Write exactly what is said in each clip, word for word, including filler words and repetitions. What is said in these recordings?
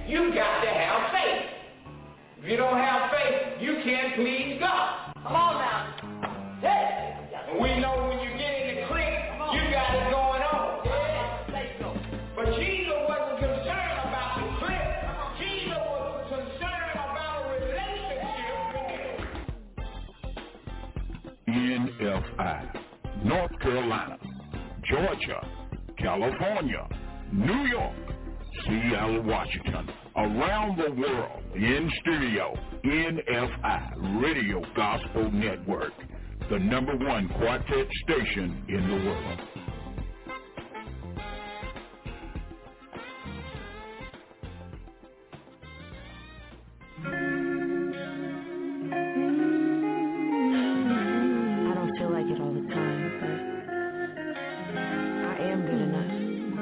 you got to have faith. If you don't have faith, you can't please God. Come on now. Hey. And we know when you get in the clique, you got it going on. Yeah. But Jesus wasn't concerned about the clique. Jesus was concerned about a relationship with you. N F I, North Carolina, Georgia, California, New York, Seattle, Washington, around the world, in studio, N F I, Radio Gospel Network, the number one quartet station in the world. I don't feel like it all the time, but I am good enough.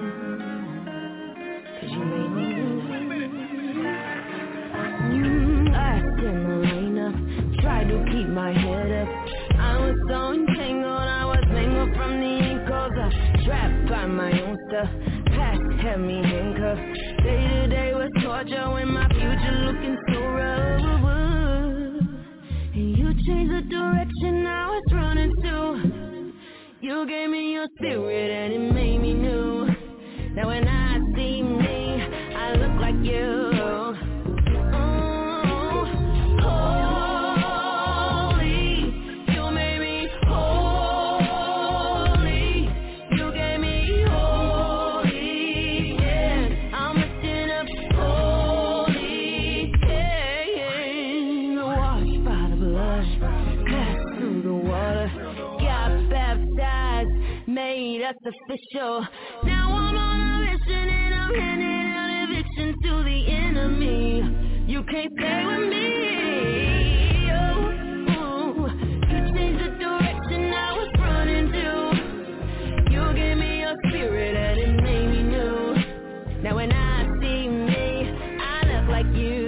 Cause you made me good enough. Mm, I stand the rain up, tried to keep my head up. I was so entangled, I was mangled from the ankles. I trapped by my own stuff, past had me handcuffed. Day to day was torture when my future looking so rough. And you changed the direction I was running to. You gave me your spirit and it made me new. Now when I see me, I look like you. Official. Now I'm on a mission and I'm handing out eviction to the enemy. You can't stay with me. Oh, oh. You changed the direction I was running to. You gave me your spirit and it made me new. Now when I see me, I look like you.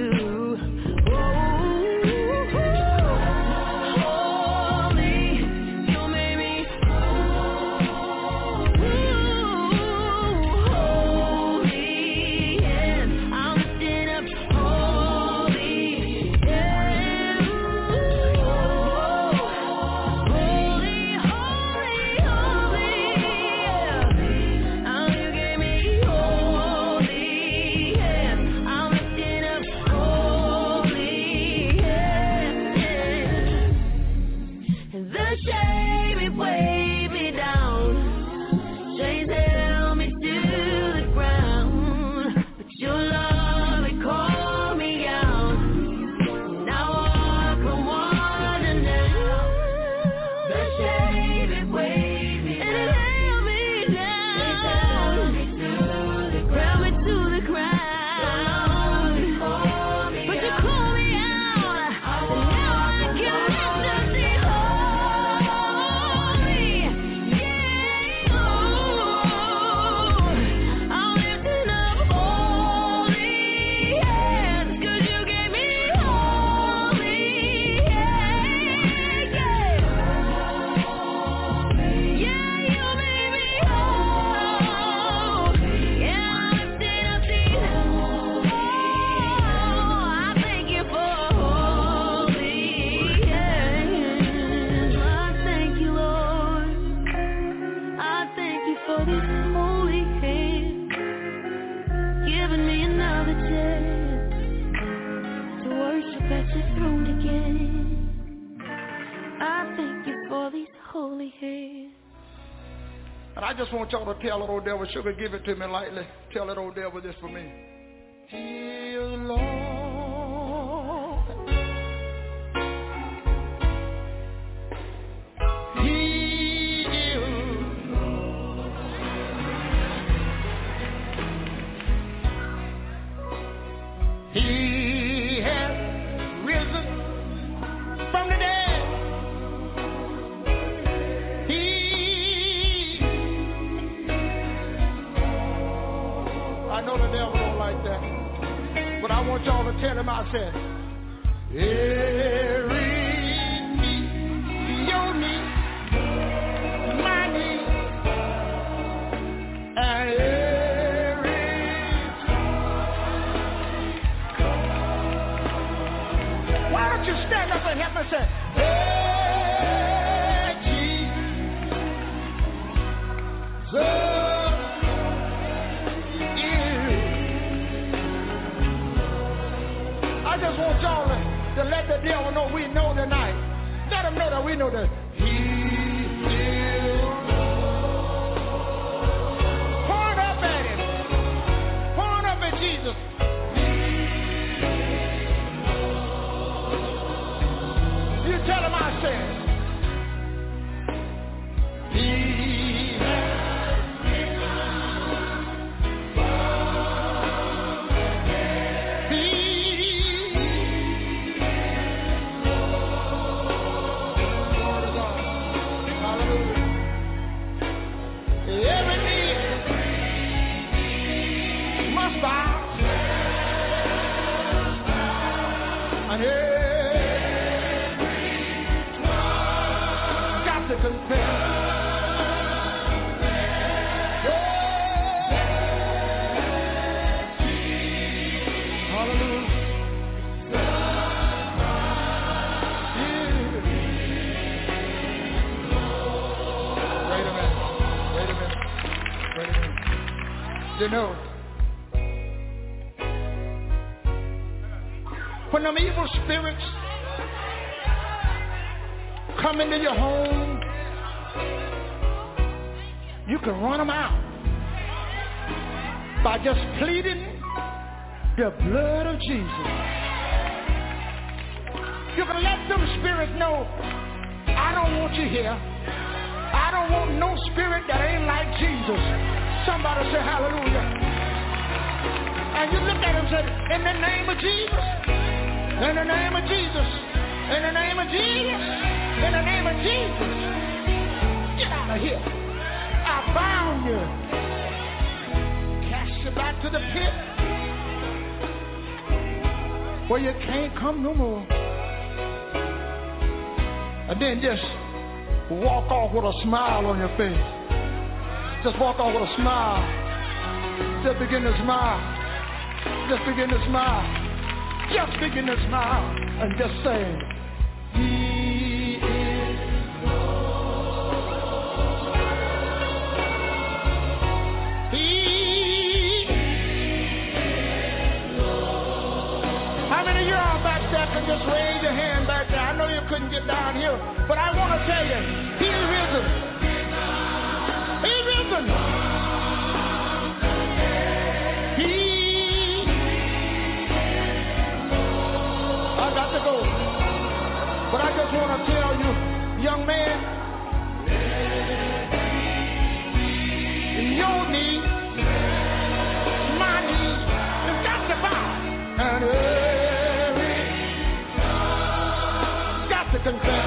And I just want y'all to tell that old devil, sugar, give it to me lightly. Tell that old devil this for me. He is Lord. He is Lord. He has risen from the dead. I know the devil don't like that, but I want y'all to tell him I said, every knee, your knee, my knee, and every confess. You know, when them evil spirits come into your home, you can run them out by just pleading the blood of Jesus. You can let them spirits know, I don't want you here. I don't want no spirit that ain't like Jesus. Somebody say hallelujah. And you look at him and say, in the name of Jesus, in the name of Jesus, in the name of Jesus, in the name of Jesus, get out of here. I bound you. Cast you back to the pit where you can't come no more. And then just walk off with a smile on your face. Just walk off with a smile. Just begin to smile. Just begin to smile. Just begin to smile. And just say, He is Lord. He is Lord. How many of you are back there can just raise your hand back there? I know you couldn't get down here, but I want to tell you, He is risen. He's risen. He. I got to go. But I just want to tell you, young man, your knee, my knee, has got to bow. And every got to confess.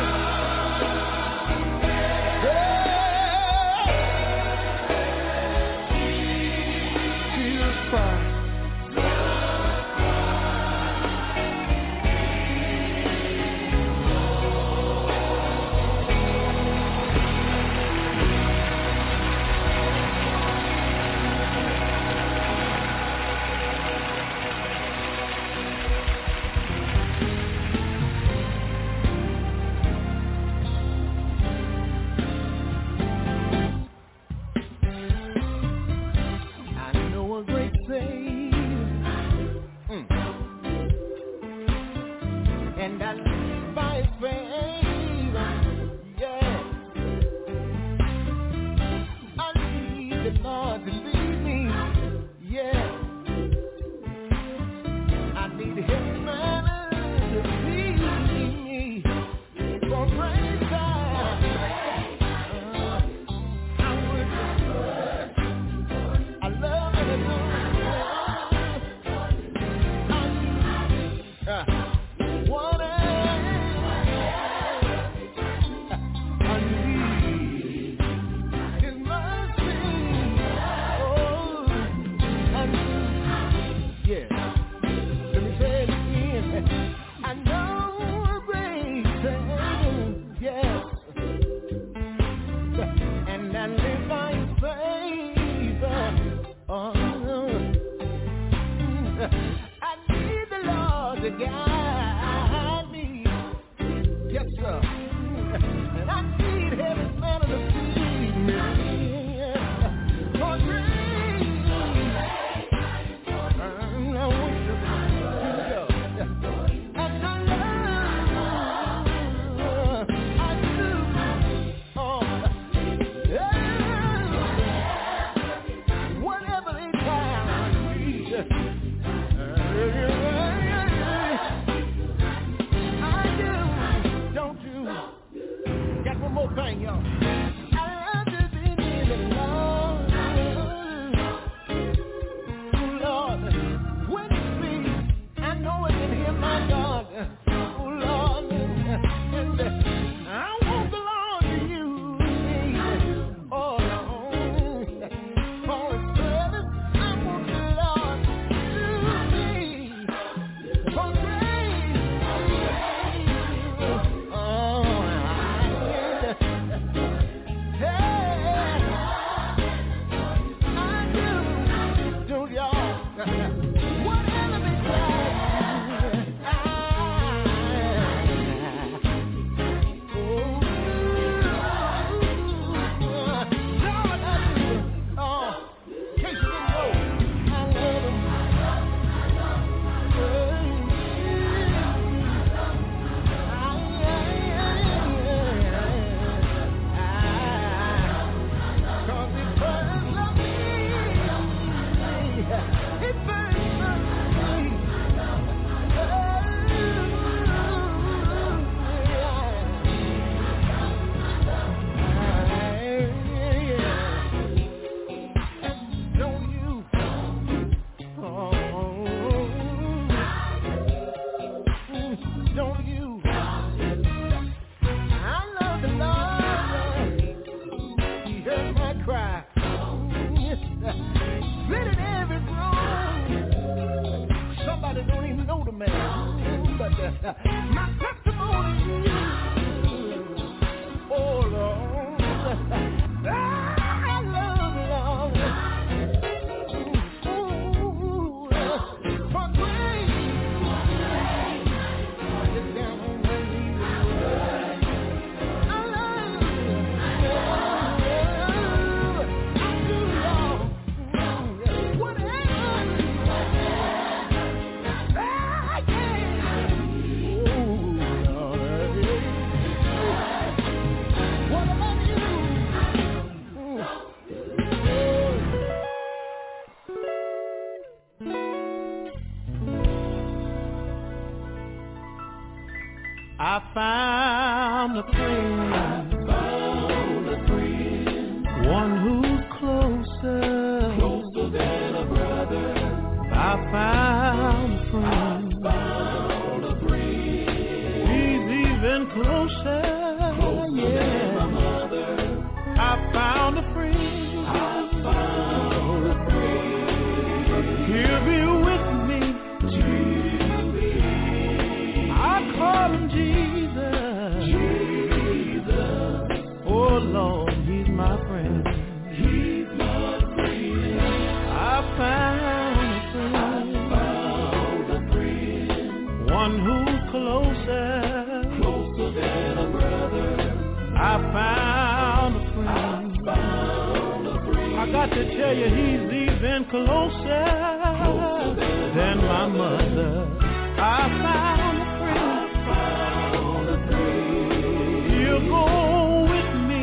I found a friend. I found a friend. One who's closer. Closer than a brother. I found a friend. I found a friend. He's even closer. Closer yeah. than my mother. I found a friend. I found a friend. He'll be with me. He'll be. I call him Jesus. Jesus. Oh Lord, he's my friend. He's my friend. I found a friend. I found a friend. One who's closer. Closer than a brother. I found a friend. I found a friend. I got to tell you, he's even closer, Closer than, than my mother. I found a friend. I found a friend. He'll go with me.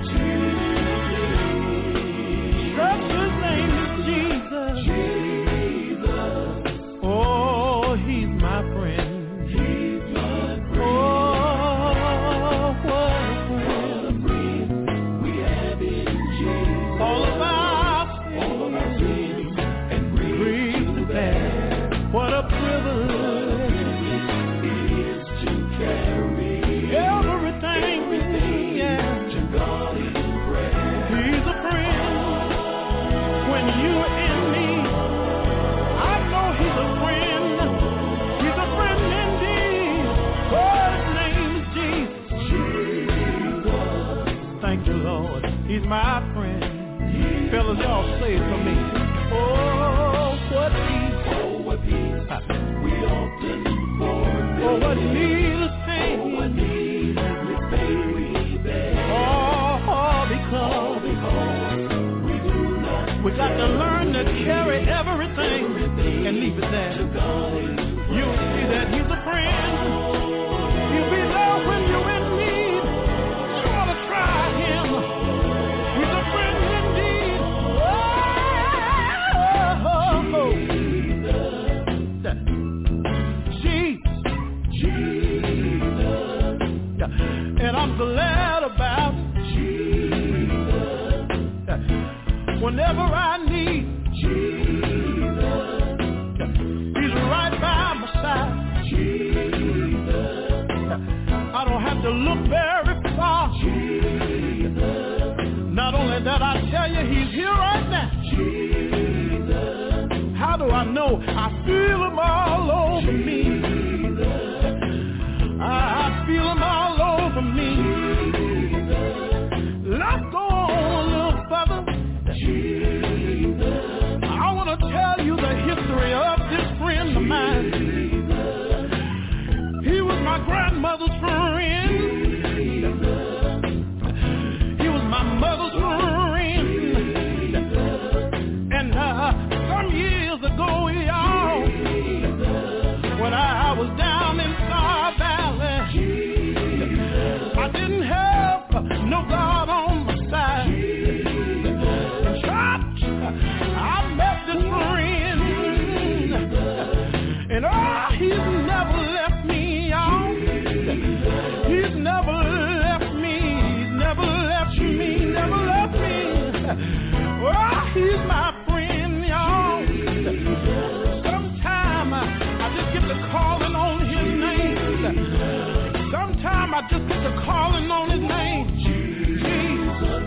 Trust his name is Jesus. Jesus. Oh, he's my friend. He's my friend. Oh, what a What friend. a friend we have in Jesus. All of our All of our sins and grief to bear. what a privilege. It is to carry Everything, yeah. to God in prayer. He's a friend when you're in need. I know he's a friend. He's a friend indeed. Oh, his name is Jesus. Jesus. Thank you, Lord. He's my friend. Fellas, y'all say it for me. Oh, what peace. Oh, what peace we often forfeit. Oh, what needless Oh, pain. what needless pain we bear. Oh, All because because we do not we got to learn to carry everything and leave it there. to God in You'll see that he's a friend. He'll be there when you're in need. You want to try him. He's a friend indeed. Oh, Jesus. And I'm glad about it. Whenever I need, he's right by my side. I don't have to look very far. Not only that, I tell you, he's here right now. How do I know? I feel him all over me. I feel him all over me. Let's go on a little further. I want to tell you the history of this friend of mine. He was my grandmother's friend. He was my mother's friend. And uh, some years ago, y'all, when I was down in Star Valley, I didn't have no God on my side. Church, I met this friend, and oh, he's never left me, y'all. He's never left me. He's never left me. Never left me. Oh, he's my friend, y'all. Sometime I, I just get to calling on his name. Sometime I just get to calling on his name. Jesus.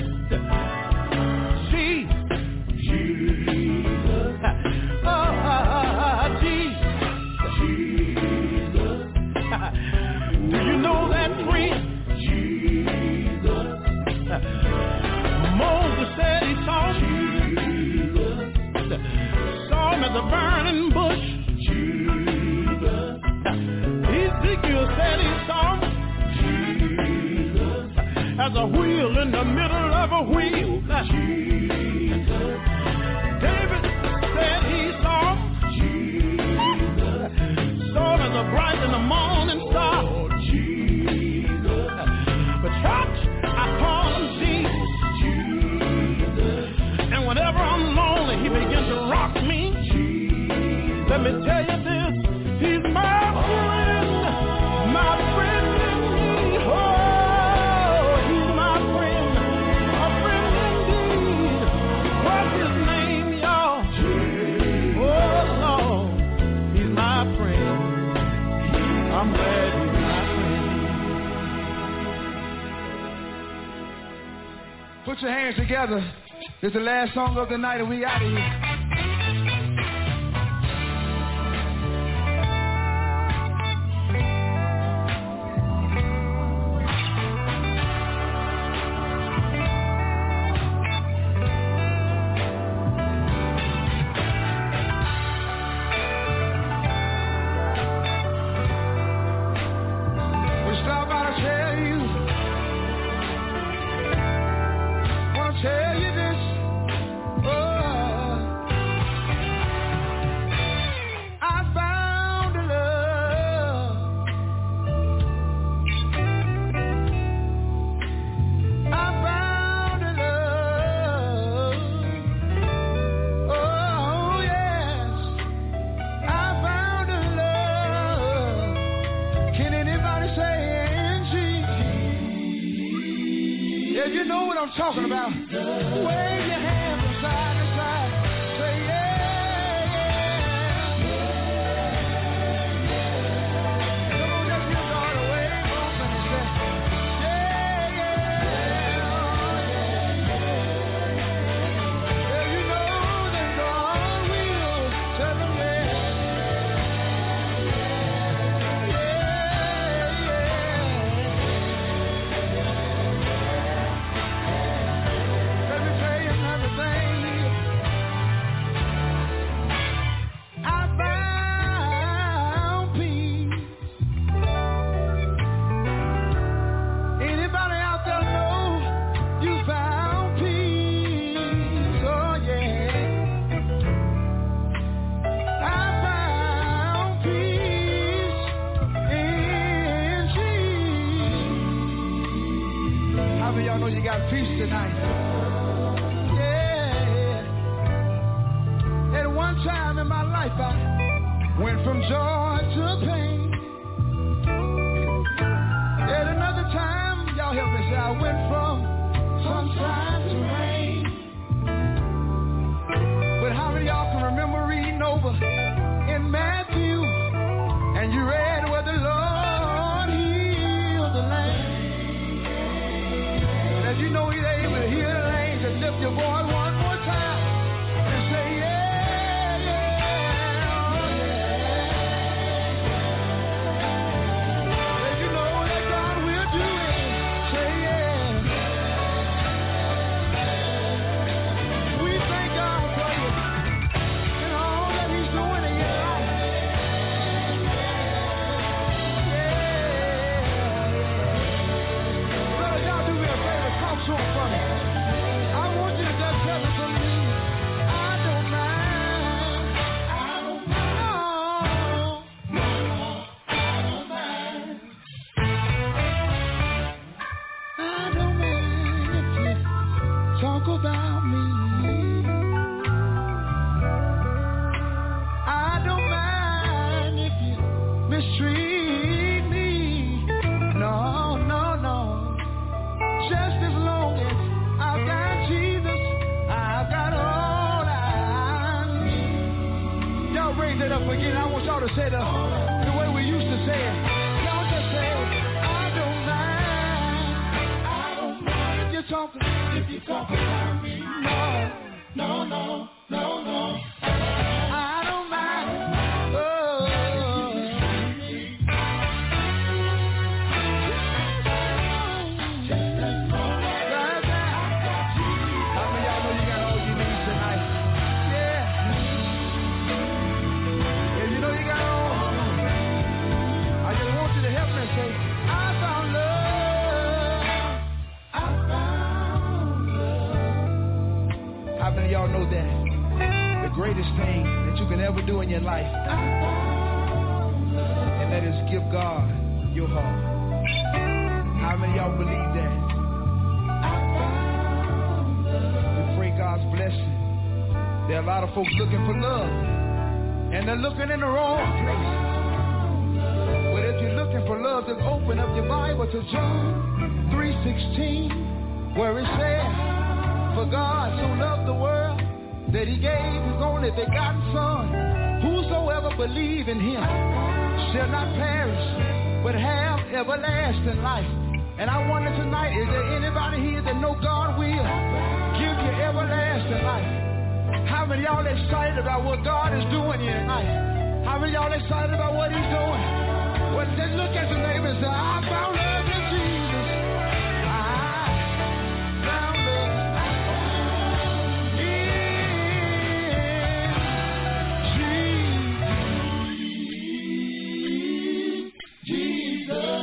Jesus. Oh, uh, Jesus. Do you know that friend? Moses said he saw him. Saw him at the burning bush. Ezekiel said he saw him as a wheel in the middle of a wheel. David said he saw him. Saw him as a bright in the morning star. But church, I call him Jesus. And whenever I'm lonely, he begins to rock me. Let me tell you this, he's my friend, my friend. Put your hands together. It's the last song of the night and we out of here. Talking about wave your hands from side to side. Say yeah, yeah. Come on, just give God a wave off and say yeah, yeah, yeah. Yeah, you know that God will tell them yeah, you got peace tonight. Yeah. At one time in my life, I went from joy to pain. At another time, y'all help me say, I went from sunshine to rain. But how many of y'all can remember reading over in Matthew, and you read where the Lord healed the lame? You know he's able to heal the lame. Just lift your voice one more time and say, yeah, yeah, yeah. And you know that God will do it. Say, yeah. We thank God for you and all that he's doing in your life. Yeah. Brother, y'all do me a favor. Talk to him for me. I want you to just tell him for me. I don't mind. I don't mind. No, I don't mind. I don't mind if you talk about me. I don't mind if you mistreat me. No, no, no. Just as long as I've got Jesus, I've got all I need. Y'all raise it up again. I want y'all to say the, the way we used to say it. Y'all just say, I don't mind. I don't mind if you're talking, if you're talking about me. No, no, no, no, no. I don't mind. Oh. Y'all know that the greatest thing that you can ever do in your life, and that is give God your heart. How many of y'all believe that? We pray God's blessing. There are a lot of folks looking for love, and they're looking in the wrong place. But if you're looking for love, just open up your Bible to John three sixteen, where it says, for God so loved the world that he gave his only begotten Son. Whosoever believe in him shall not perish, but have everlasting life. And I wonder tonight, is there anybody here that know God will y'all excited about what God is doing here tonight? How many y'all excited about what he's doing? Well, just look at your neighbor and say, I found love in Jesus. I found love in Jesus.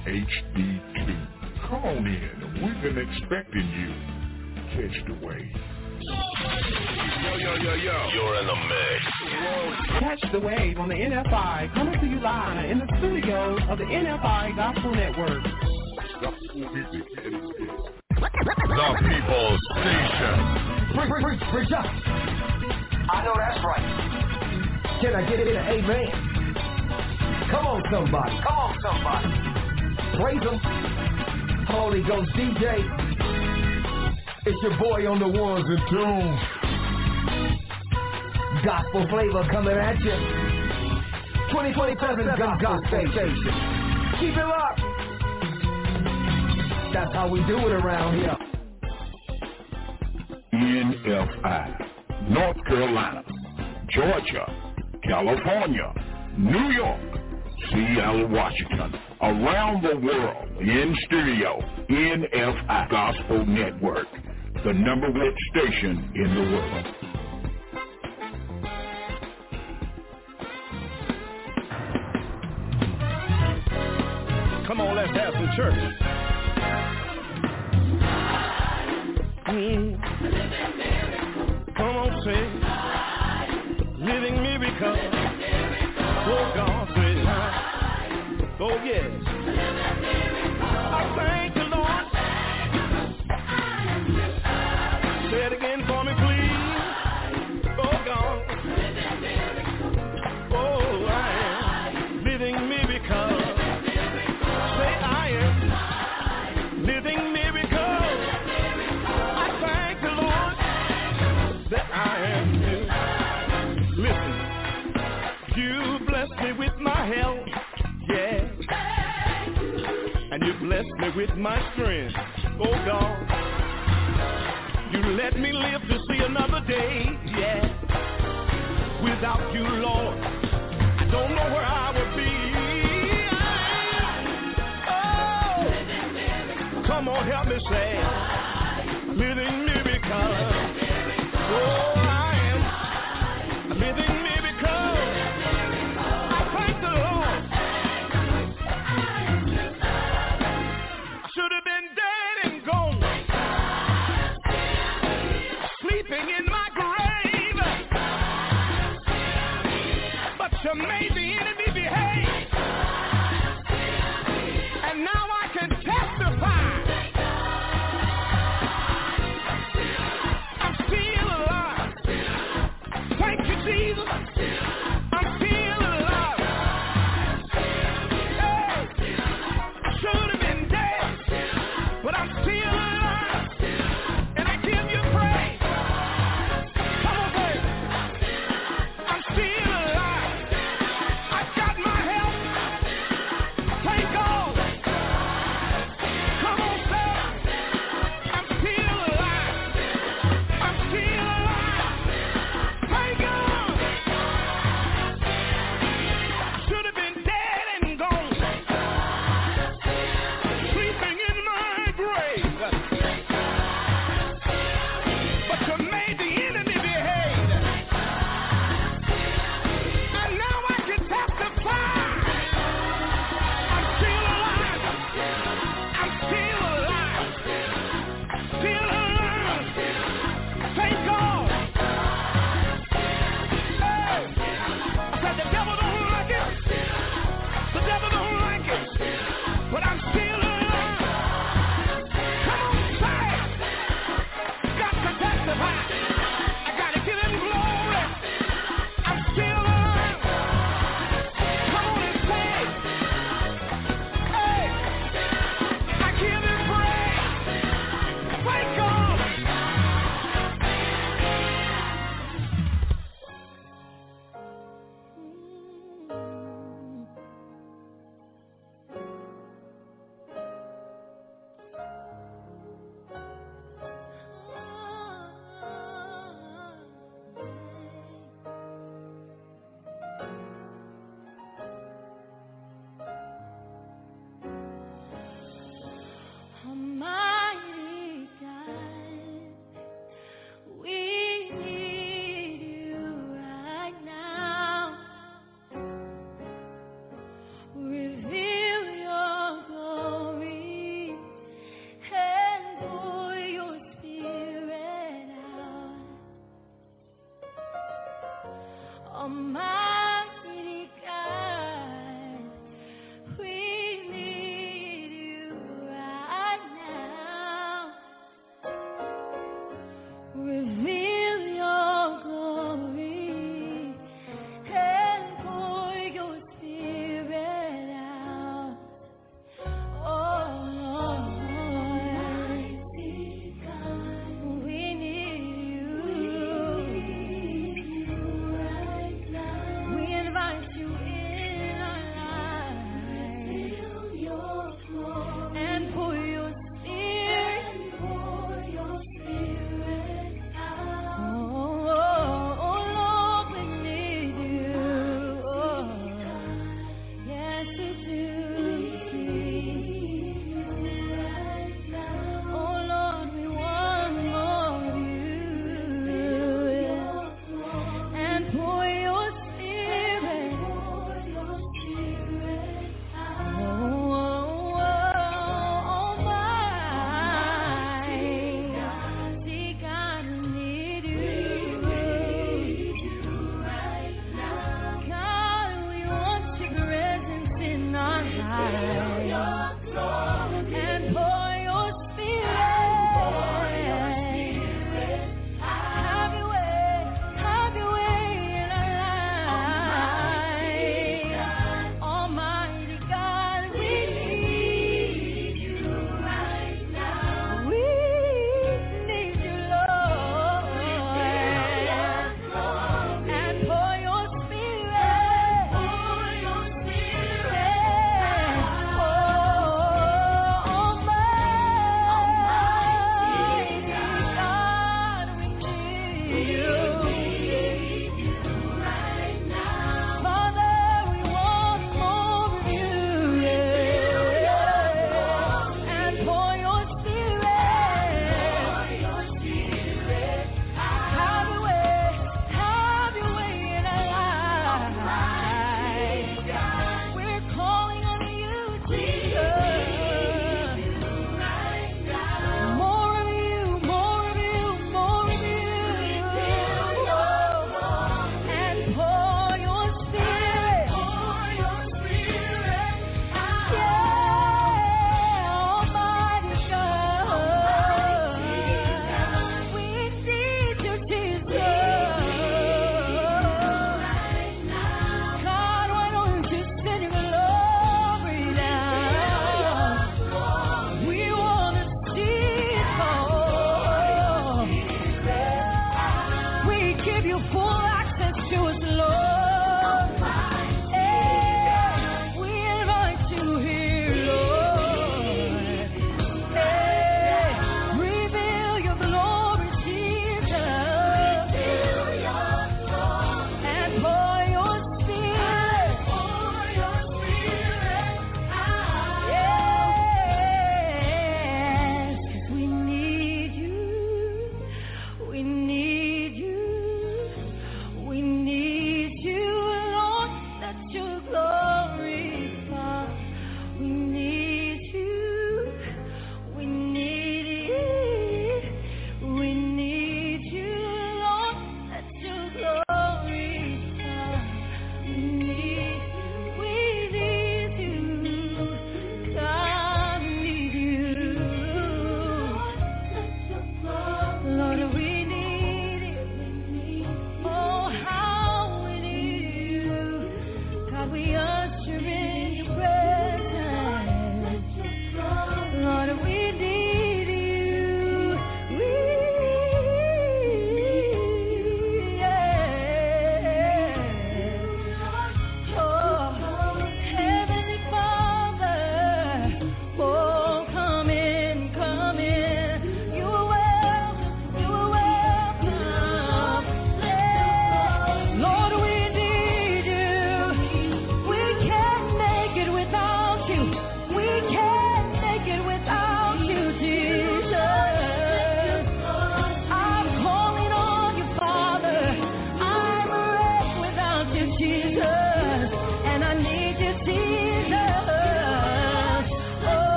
H D two. Come on in. We've been expecting you. Catch the wave. Yo, yo, yo, yo. You're in the mix. Catch the wave on the N F I, coming to you live in the studios of the N F I Gospel Network. The People's Station. Preach, preach, preach up. I know that's right. Can I get it in an amen? Come on, somebody. Come on, somebody. Praise him. Holy Ghost D J. It's your boy on the ones and twos. Gospel flavor coming at you. twenty twenty-seven Gospel Station. Keep it locked. That's how we do it around here. N F I, North Carolina, Georgia, California, New York, Seattle, Washington, around the world, in stereo, N F I Gospel Network, the number one station in the world. Come on, let's have some church. Mm. Come on, say, living miracle. Oh, God, say, oh, yes. I thank the Lord. Say it again for me, please. Oh, God. Oh, I am living miracle. Say, I am living miracle. I thank the Lord that I am new. Listen, you blessed me with my health, yeah. And you blessed me with my strength, oh God. You let me live to see another day, yeah. Without you, Lord, I don't know where I would be. Oh, come on, help me say, living miracle. Oh, I am a living miracle. I thank the Lord. I should have been dead and gone, sleeping in my grave, but you made the enemy behave, and now I can testify. I'm still alive. Thank you, Jesus. I'm still alive. Hey, I should have been dead, but I'm still alive, and I give you praise. Come on, baby. I'm still alive.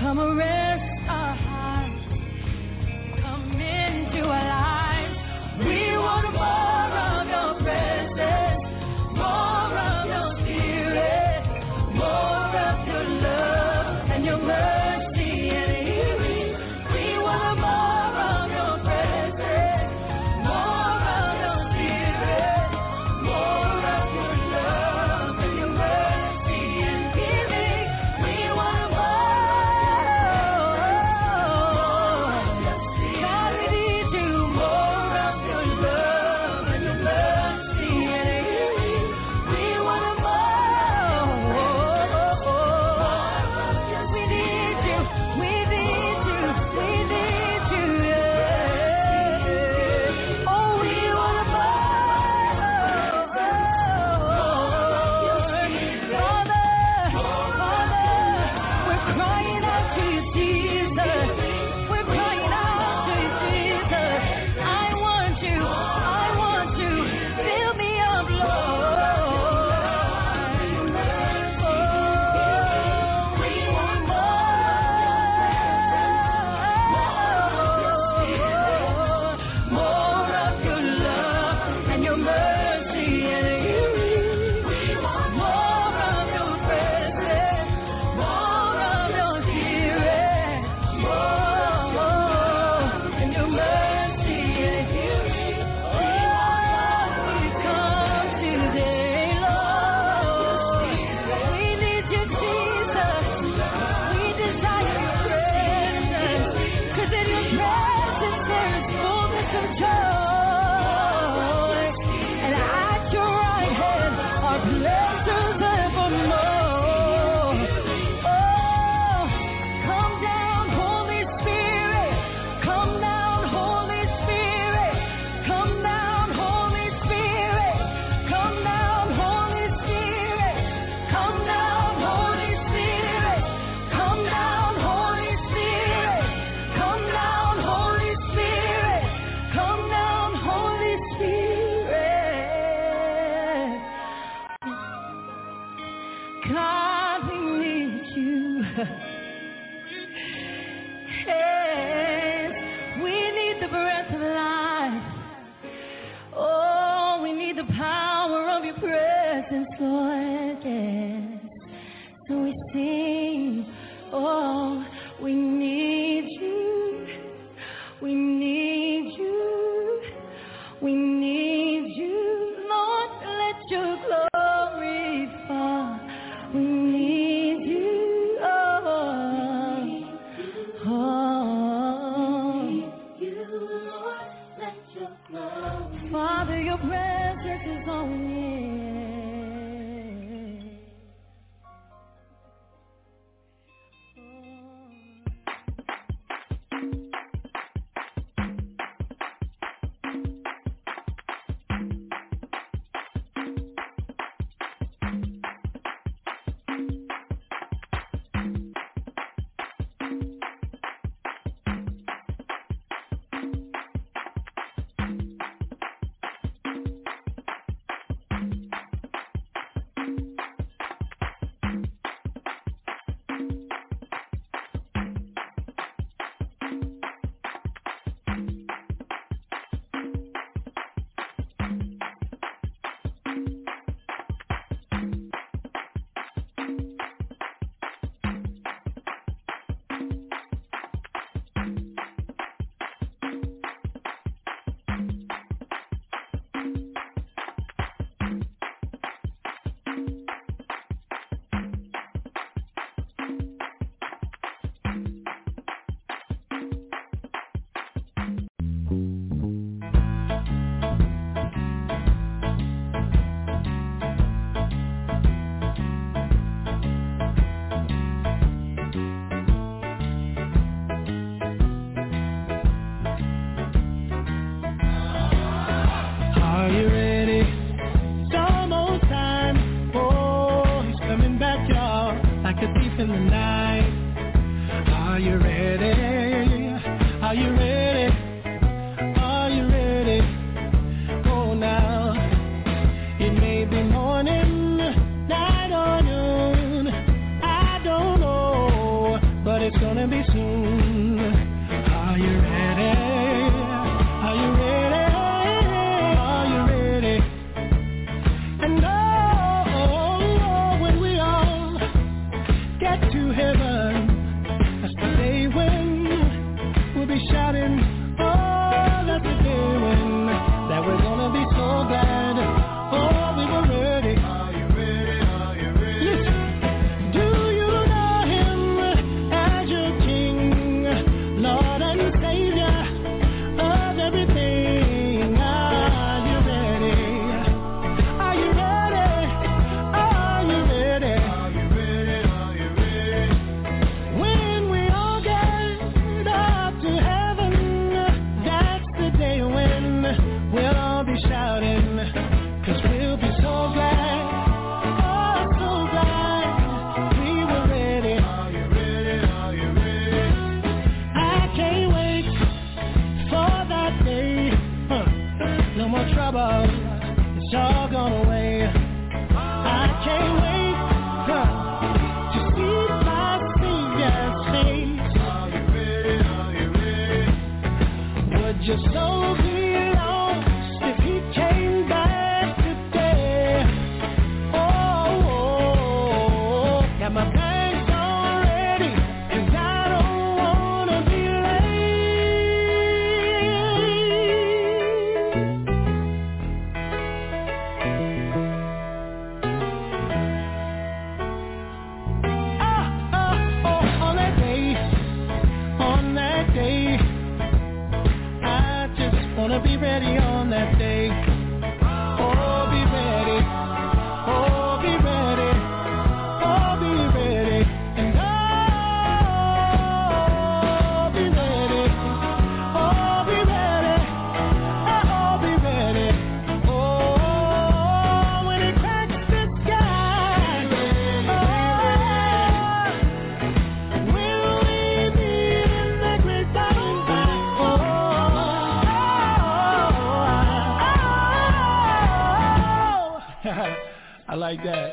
Come arrest our hearts. Come into our lives. We want more of your presence, more of your spirit, more of your love and your mercy and healing. We want more of your presence, more of your spirit, more of your love and your mercy and healing. We want more. God, we need you. More of your love and your mercy and healing. We want more. We need you. We need you. We need you. Yeah. Oh, we want more. Father, Father, we're crying out to you, Jesus. We're crying out to you, Jesus. I want you. I want you. Fill me up, Lord. Oh, we want more. More of your love and your mercy and healing. We want more of your presence, more of your spirit, more and your mercy and healing. Oh, we come today, Lord. We need you, Jesus. We desire your presence, 'cause in your presence there is fullness of joy, and at your right hand are pleasures evermore. Oh, come down, Holy Spirit. Come down, Holy Spirit. Come down, Holy Spirit. Come down, Holy Spirit. Come down, Holy Spirit. Come down, Holy Spirit. Come down, Holy Spirit. Come down, Holy Spirit. God, we need you. Yes, we need the breath of life. Oh, we need the power of your presence, Lord. Yes. So we sing. Oh, we need you. We need you. We need you. Lord, let your glory fall. We need you. Oh, oh. Father, your presence is all we need. sure gonna wait. I can't wait huh, to see my Savior's face. Are you ready? Are you ready? Would your soul be lost if he came back today? Oh, oh, oh. Got my bags all ready, 'cause I don't wanna be be ready on that day. Oh, be ready. Oh, be ready. Oh, be ready. And oh, be ready. Oh, be ready. Oh, be ready. Oh, when it cracks the sky. Oh, will we meet in the great dark? Oh, I like that.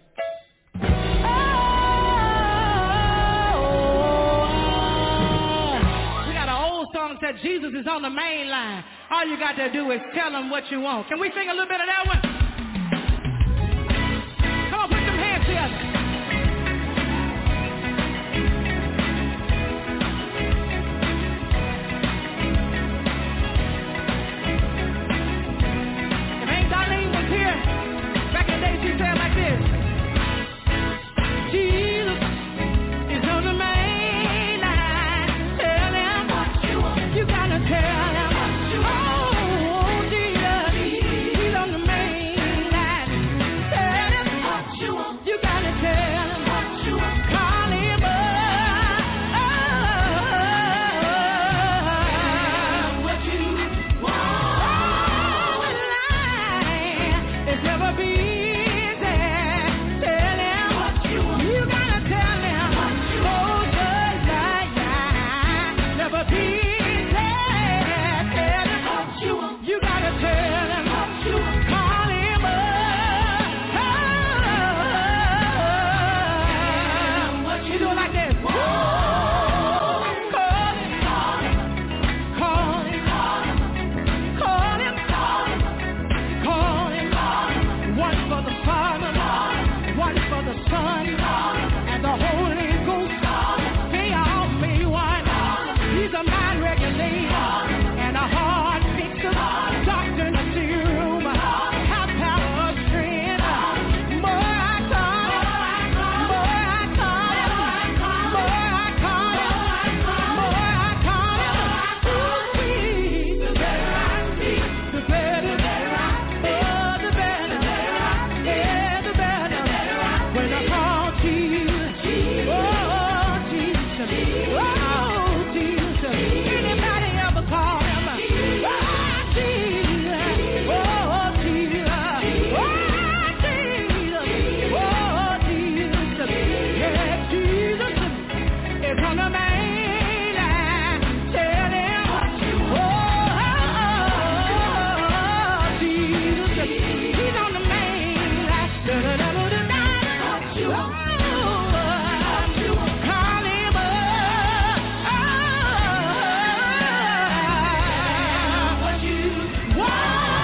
We got an old song that said Jesus is on the main line. All you got to do is tell him what you want. Can we sing a little bit of that one? Come on, put some hands together. If Aunt Darlene was here, back in the day, she said like this. Jesus is on the main line. Tell him what you want. You gotta tell him what you want. Oh, Jesus, he's on the main line. Tell him what you want. You gotta tell him what you want. Call him up. Oh, what you want. Oh, the line is never busy. Tell him what you want. You gotta tell him what you want. Oh, just like that. Never busy. Tell him what you want. You gotta tell him what you want. Call him up. Oh, what you do like this? Call him. Call him. Call him. Call him. Call him. One for the Father, one for the Son, and the Holy Ghost. They all be one. He's a mind regulator and a heart fixer. Doctor in the serum, have power of strength. More I call him, more I call him, more I call him, more I call him. Too sweet, the better I feel, the better, oh, the better, yeah, the better. When I call Jesus, oh, Jesus, oh, Jesus. Anybody ever call him? Oh, Jesus, oh, Jesus, oh, Jesus, oh, Jesus. Yeah, Jesus is on the main line. Tell him what you want. Oh, Jesus, he's on the main line. Da-da-da-da-da-da. What you want. Call him up. Oh, what you want.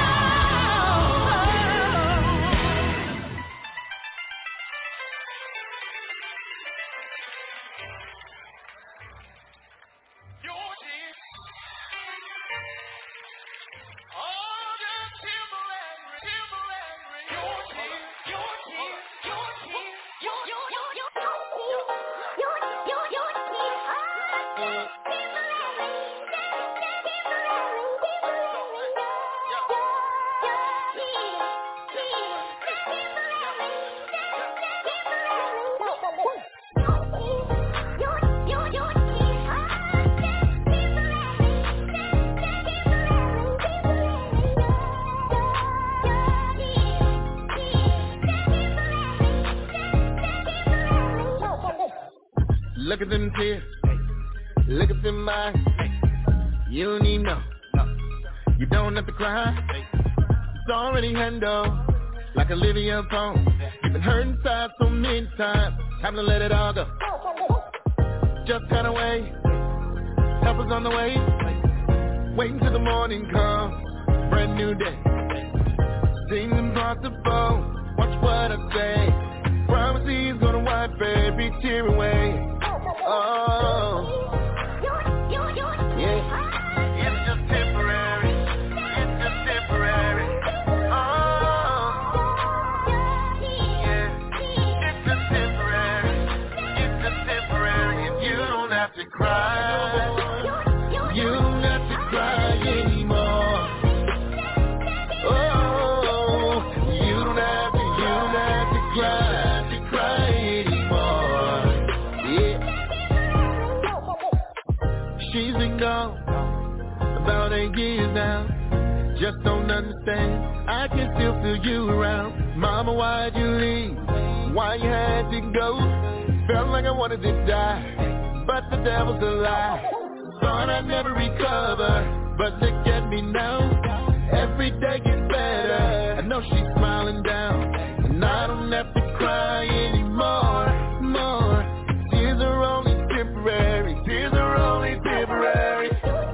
Look at them tears. Look at them eyes. You don't even know. You don't have to cry. already handled. Like Olivia Pope. Been hurt inside so many times. Time to let it all go. Just kinda wait. Help is on the way. Waiting till the morning comes. Brand new day. Seems impossible. Watch what I say. Promise he's gonna wipe every tear away. Oh, yeah. It's just temporary. It's just temporary. Oh, yeah. It's just temporary. It's just temporary. And you don't have to cry. You don't have to cry anymore. Oh, you don't have to, you don't have to cry. She's been gone about eight years now. Just don't understand. I can still feel you around. Mama, why'd you leave? Why you had to go? Felt like I wanted to die, but the devil's a lie. Thought I'd never recover, but look at me now. Every day gets better. I know she's smiling down, and I don't have to cry anymore. More. Tears are only temporary. Tears are only temporary.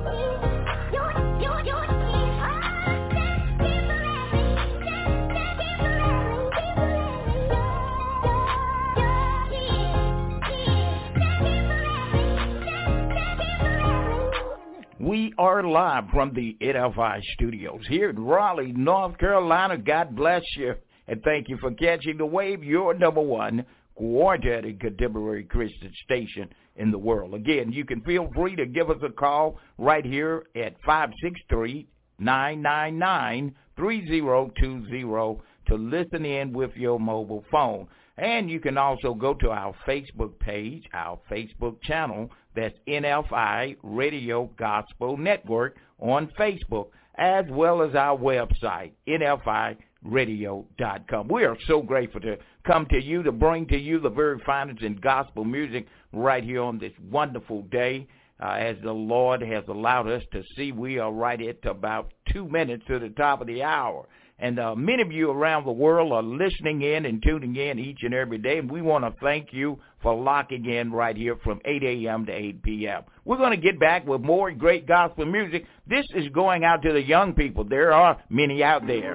We are live from the N F I studios here in Raleigh, North Carolina. God bless you, and thank you for catching the wave, your number one quartet contemporary Christian station in the world. Again, you can feel free to give us a call right here at five six three, nine nine nine, three zero two zero to listen in with your mobile phone. And you can also go to our Facebook page, our Facebook channel, that's N F I Radio Gospel Network on Facebook, as well as our website, N F I radio dot com. We are so grateful to come to you, to bring to you the very finest in gospel music right here on this wonderful day. Uh, as the Lord has allowed us to see, we are right at about two minutes to the top of the hour. And uh, many of you around the world are listening in and tuning in each and every day, and we want to thank you for locking in right here from eight a.m. to eight p.m. We're going to get back with more great gospel music. This is going out to the young people. There are many out there.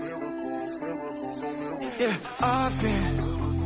Yeah, I've been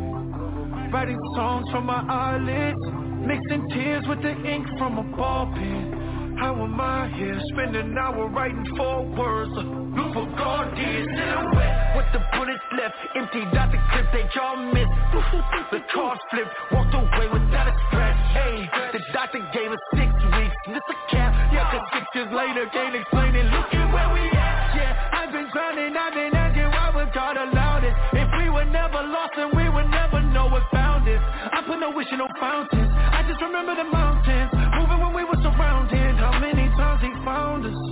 writing songs from my eyelids, mixing tears with the ink from a ball pen. How am I here? Spend an hour writing four words. Look for God, dear silhouette. With the bullets left, emptied out the clip, they all missed. The car flipped, walked away without a scratch. Hey, the doctor gave us six weeks. This a cap, yeah, cause six years later, can't explain it. Look at where we at. Yeah, I've been drowning, I've been asking why was God allowed it. If we were never lost, and we would never know what found us. I put no wish in no fountains. I just remember the mountains, moving when we were surrounded. How many times he found us?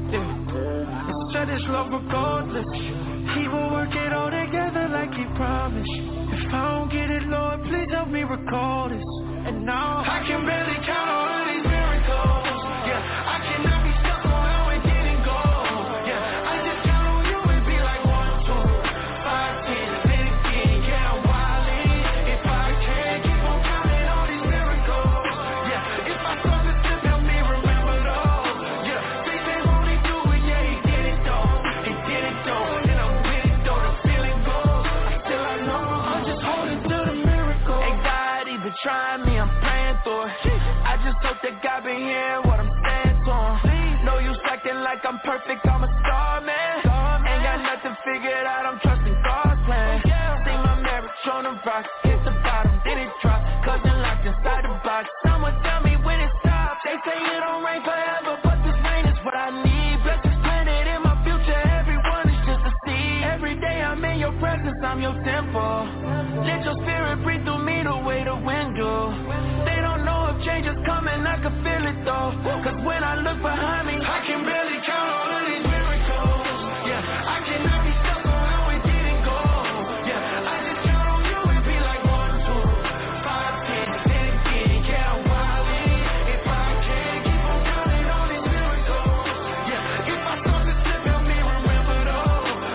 Yeah. It's said his love regardless. He will work it all together like he promised. If I don't get it, Lord, please help me recall this. And now I can barely count on all these miracles. Yeah, I cannot be stuck on how it didn't go. Yeah, I just count on you and be like one, two, five, ten, then again, yeah, I'm wildin'. If I can't keep on counting all these miracles. Yeah, if I start to slip, help me remember those. Yeah, they say only do it, yeah, he did it though. He did it though, and I'm with it though. The feeling goes, still I know I'm just holding to the miracle. Anxiety been trying me, I'm praying for it. I just hope that God been hearing what I'm saying to him. No use acting like I'm perfect, I'm a star, man. Ain't got nothing figured out, I'm trusting God's plan. See my marriage on the rocks, hit the bottom, then it dropped. Cousin locked inside the box, someone tell me when it stops. They say it don't rain forever, but this rain is what I need. Blessings planted in my future, everyone is just a seed. Every day I'm in your presence, I'm your temple. Let your spirit breathe through me the way the wind do. They don't know if change is coming, I can feel it though. Cause when I look behind me, I can barely count all of these miracles. Yeah, I cannot be stuck on how it didn't go. Yeah, I just count on you and be like one, two, five, ten, then again, yeah, I'm wildin'. If I can't keep on counting all these miracles. Yeah, if I start to slip, help me remember those.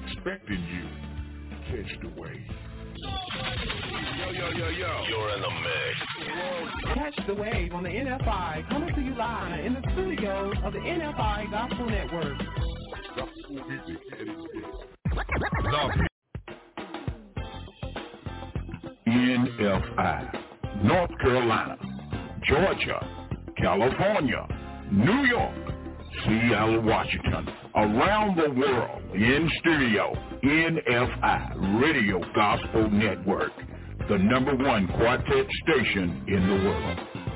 expecting you. Catch the wave. Yo, yo, yo, yo. You're in the mix. Catch the wave on the N F I, coming to you live in the studios of the N F I Gospel Network. N F I, North Carolina, Georgia, California, New York, Seattle, Washington, around the world, in studio, N F I, Radio Gospel Network, the number one quartet station in the world.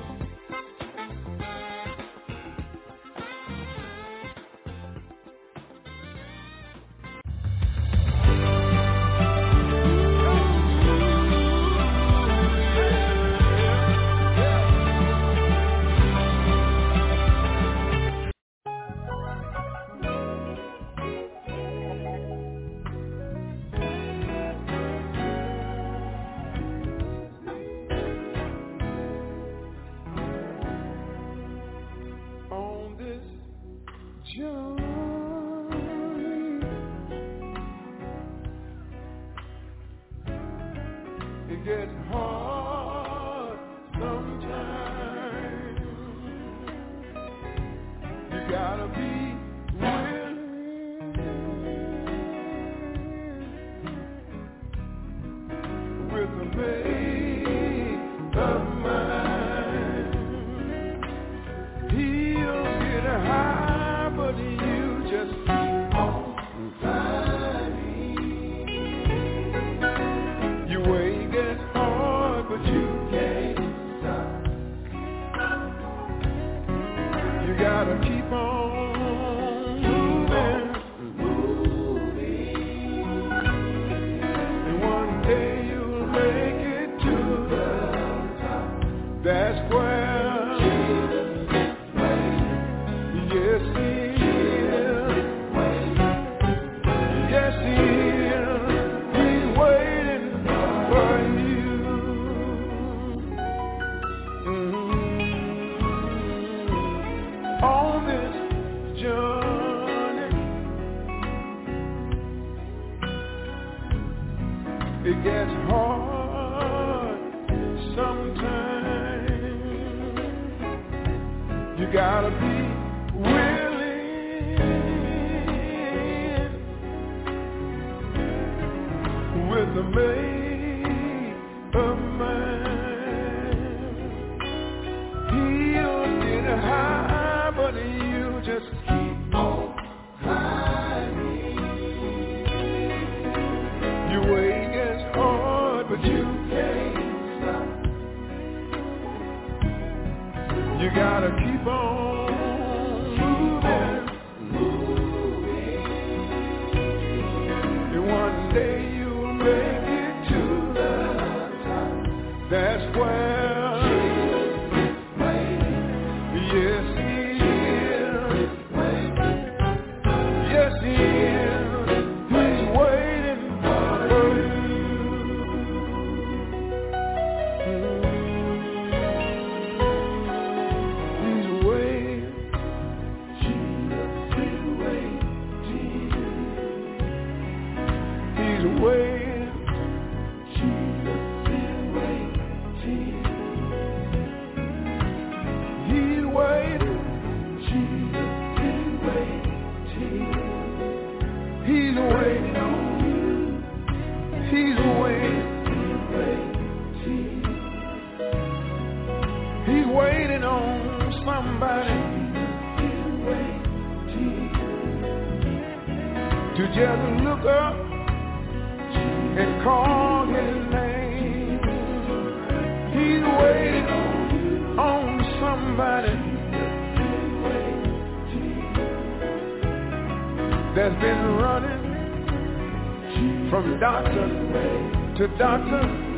To doctor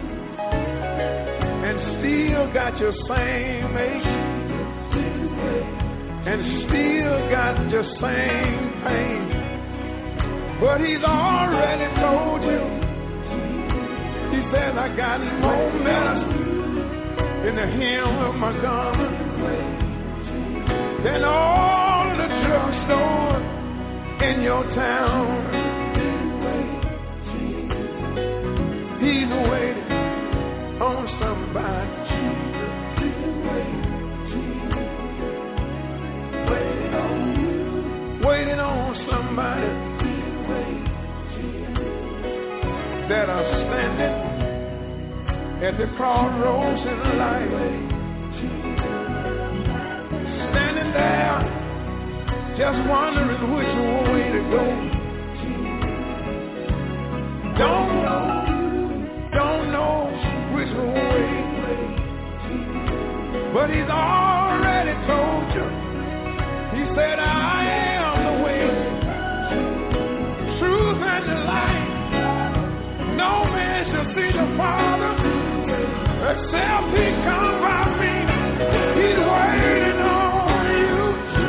and still got your same ache and still got your same pain, but he's already told you. He said, I got more medicine in the hem of my garment than all the drugstores in your town. that are standing at the crossroads in life, standing there just wondering which way to go. Don't know, don't know which way, but he's already told you. He said, I am the way, truth and the light. No man shall see the Father except he come by me. He's waiting on you.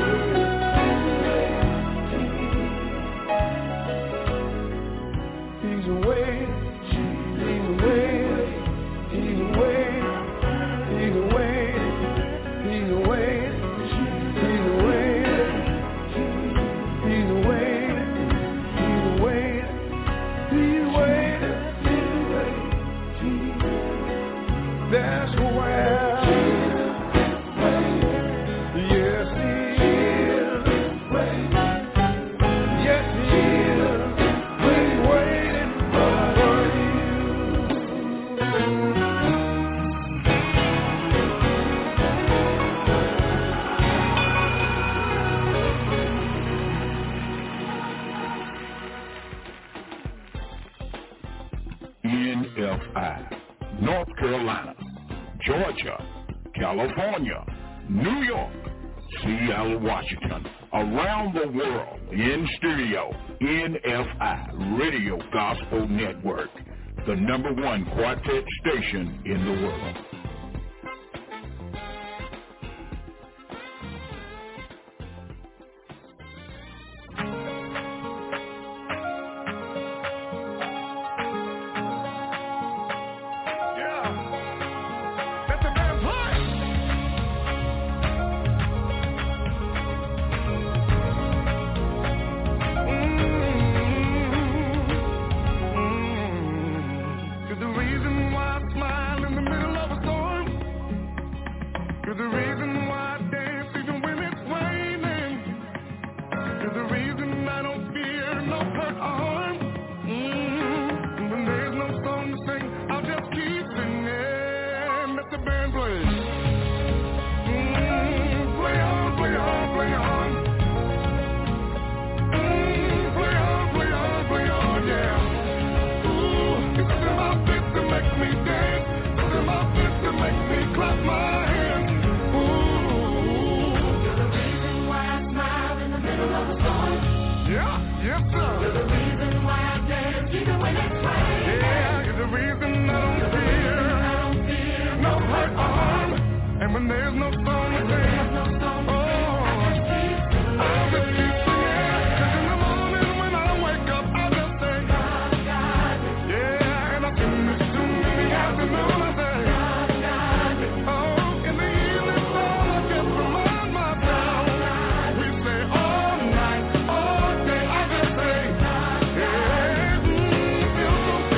He's waiting. He's waiting. He's waiting. He's waiting. He's waiting. He's waiting. He's waiting. He's waiting. He's waiting. That's where, yes he is, yes he is, he's waiting for you. N F I, North Carolina, Georgia, California, New York, Seattle, Washington, around the world, in studio, N F I Radio Gospel Network, the number one quartet station in the world. Feel so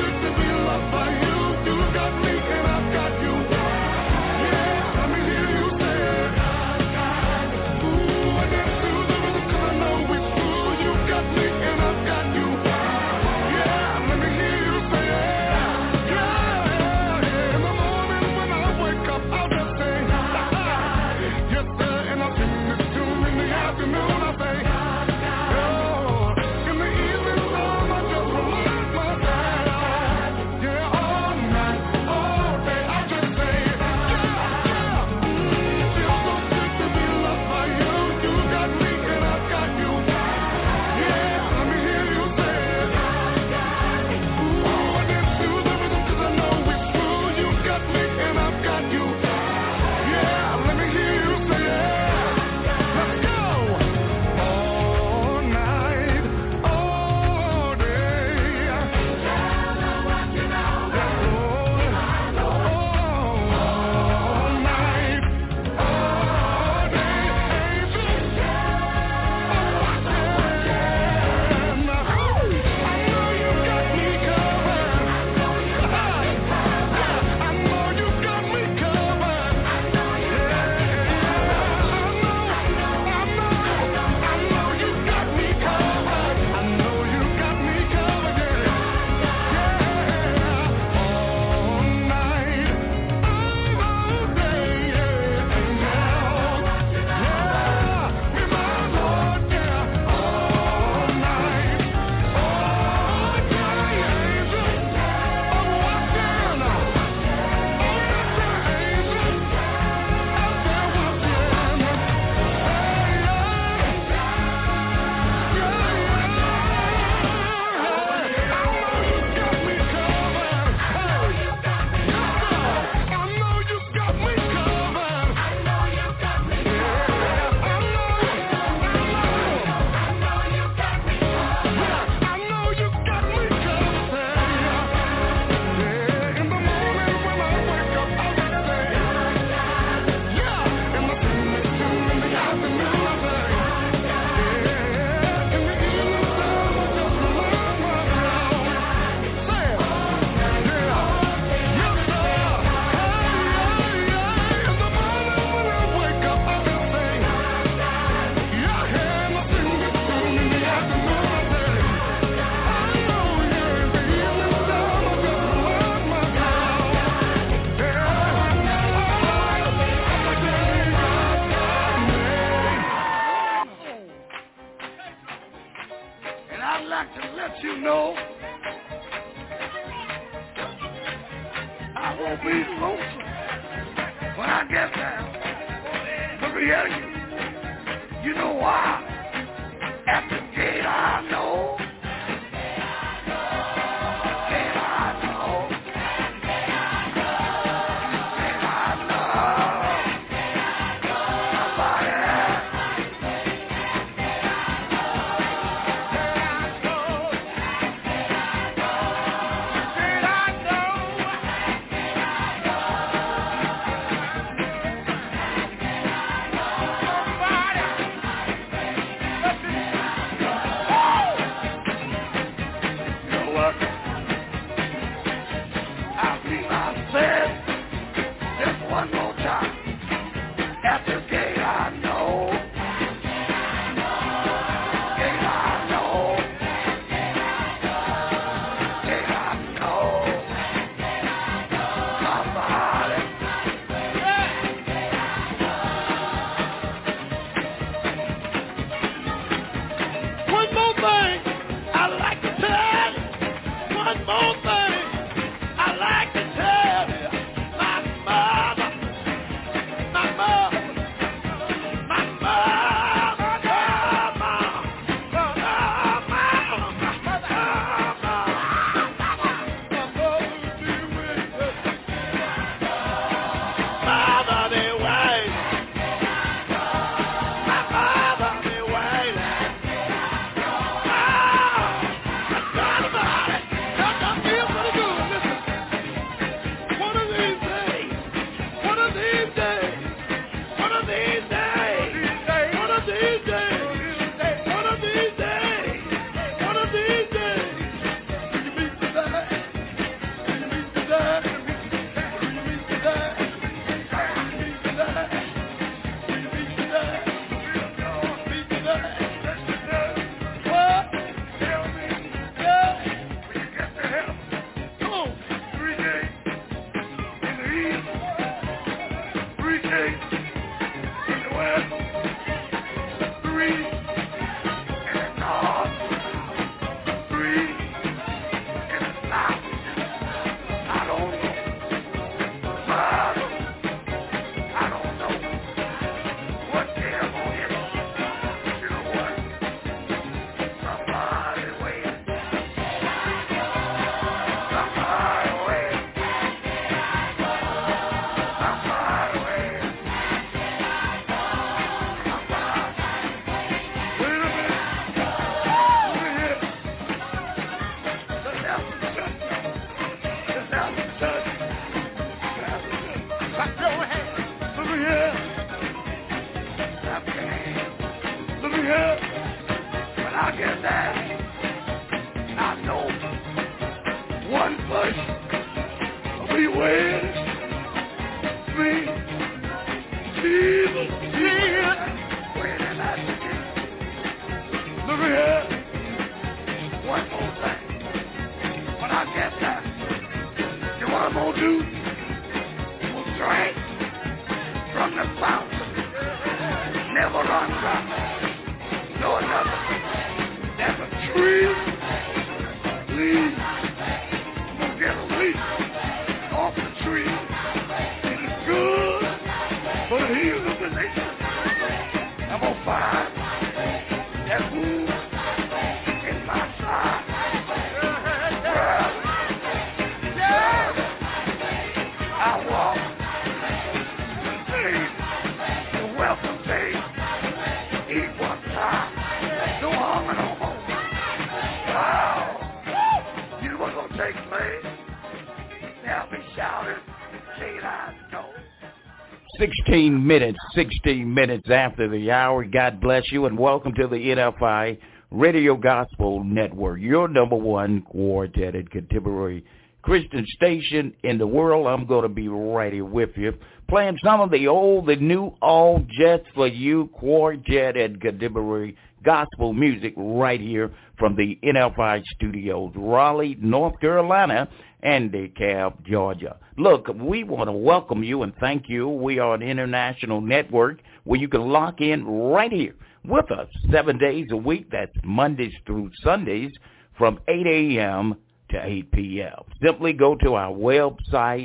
won't be lonesome when I get there. Let me hear you. You know why? At the gate I know. Gate I know. Gate I know. Somebody. sixteen minutes, sixteen minutes after the hour. God bless you and welcome to the N F I Radio Gospel Network, your number one quartet contemporary Christian station in the world. I'm going to be right here with you, playing some of the old, the new, all just for you quartet and contemporary gospel music right here from the N F I studios, Raleigh, North Carolina, and DeKalb, Georgia. Look, we want to welcome you and thank you. We are an international network where you can lock in right here with us seven days a week. That's Mondays through Sundays from eight a.m. to eight p.m. Simply go to our website,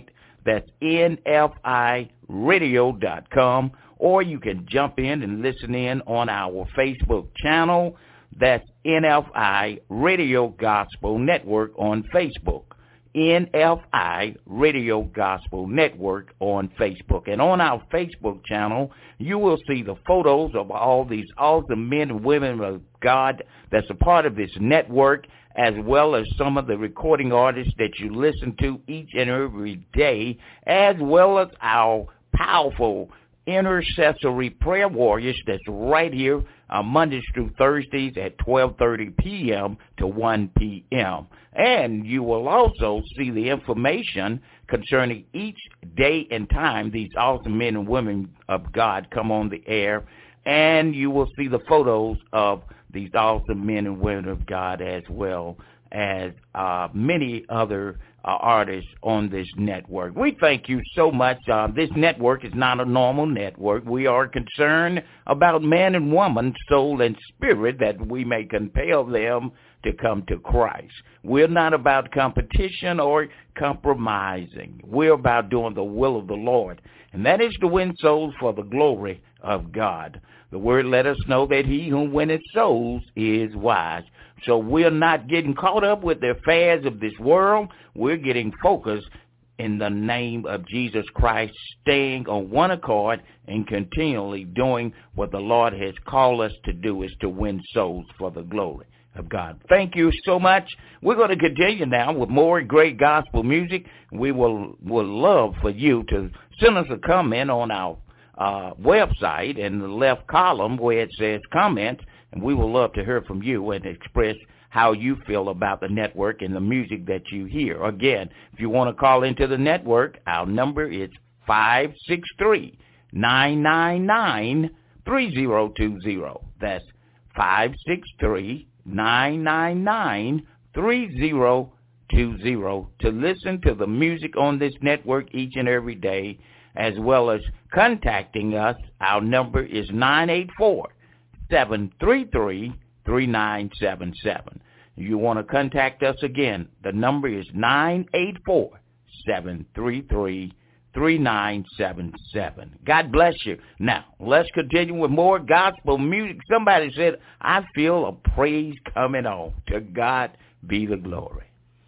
That's N F I radio dot com. Or you can jump in and listen in on our Facebook channel. That's N F I Radio Gospel Network on Facebook. N F I Radio Gospel Network on Facebook. And on our Facebook channel, you will see the photos of all these awesome men and women of God that's a part of this network, as well as some of the recording artists that you listen to each and every day, as well as our powerful intercessory prayer warriors that's right here uh, Mondays through Thursdays at twelve thirty p.m. to one p.m. And you will also see the information concerning each day and time these awesome men and women of God come on the air, and you will see the photos of these awesome men and women of God, as well as uh, many other uh, artists on this network. We thank you so much. Uh, this network is not a normal network. We are concerned about man and woman, soul and spirit, that we may compel them to come to Christ. We're not about competition or compromising. We're about doing the will of the Lord, and that is to win souls for the glory of God. The word let us know that he who winneth souls is wise. So we're not getting caught up with the affairs of this world. We're getting focused in the name of Jesus Christ, staying on one accord and continually doing what the Lord has called us to do, is to win souls for the glory of God. Thank you so much. We're going to continue now with more great gospel music. We will will love for you to send us a comment on our uh, website in the left column where it says comment, and we will love to hear from you and express how you feel about the network and the music that you hear. Again, if you want to call into the network, our number is five six three, nine nine nine, three zero two zero. That's five six three, nine nine nine, three zero two zero to listen to the music on this network each and every day, as well as contacting us. Our number is nine eight four, seven three three, three nine seven seven. You want to contact us again, the number is nine eight four, seven three three, three nine seven seven. God bless you. Now, let's continue with more gospel music. Somebody said, I feel a praise coming on. To God be the glory.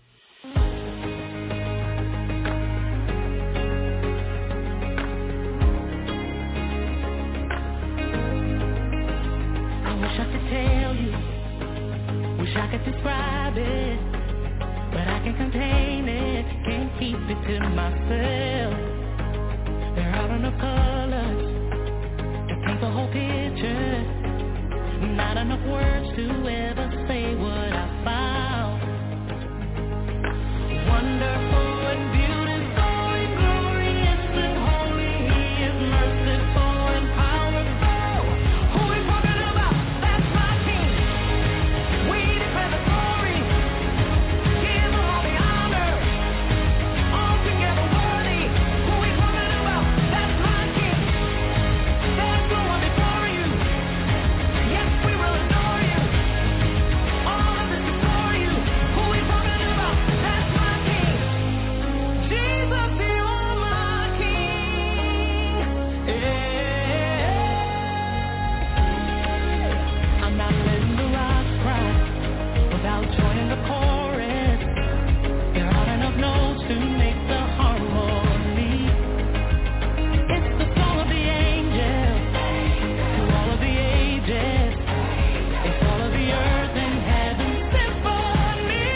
I wish I could tell you, wish I could describe it, but I can't contain it, can't keep it to myself. There aren't enough colors to paint the whole picture, not enough words to ever say what I found. Wonderful and beautiful and glorious and holy, he is merciful and powerful. Who is talking about? That's my King. We declare the glory, give him all the honor, altogether worthy. Who is talking about? That's my King. There's no one before you. Yes, we will adore you. All of this is for you. Who is talking about? That's my King. Jesus, you are my King. Yeah. I'm not letting the rocks cry without joining the chorus. There aren't enough notes to make the harmony. It's the song of the angels to all of the ages. It's all of the earth and heaven symphony.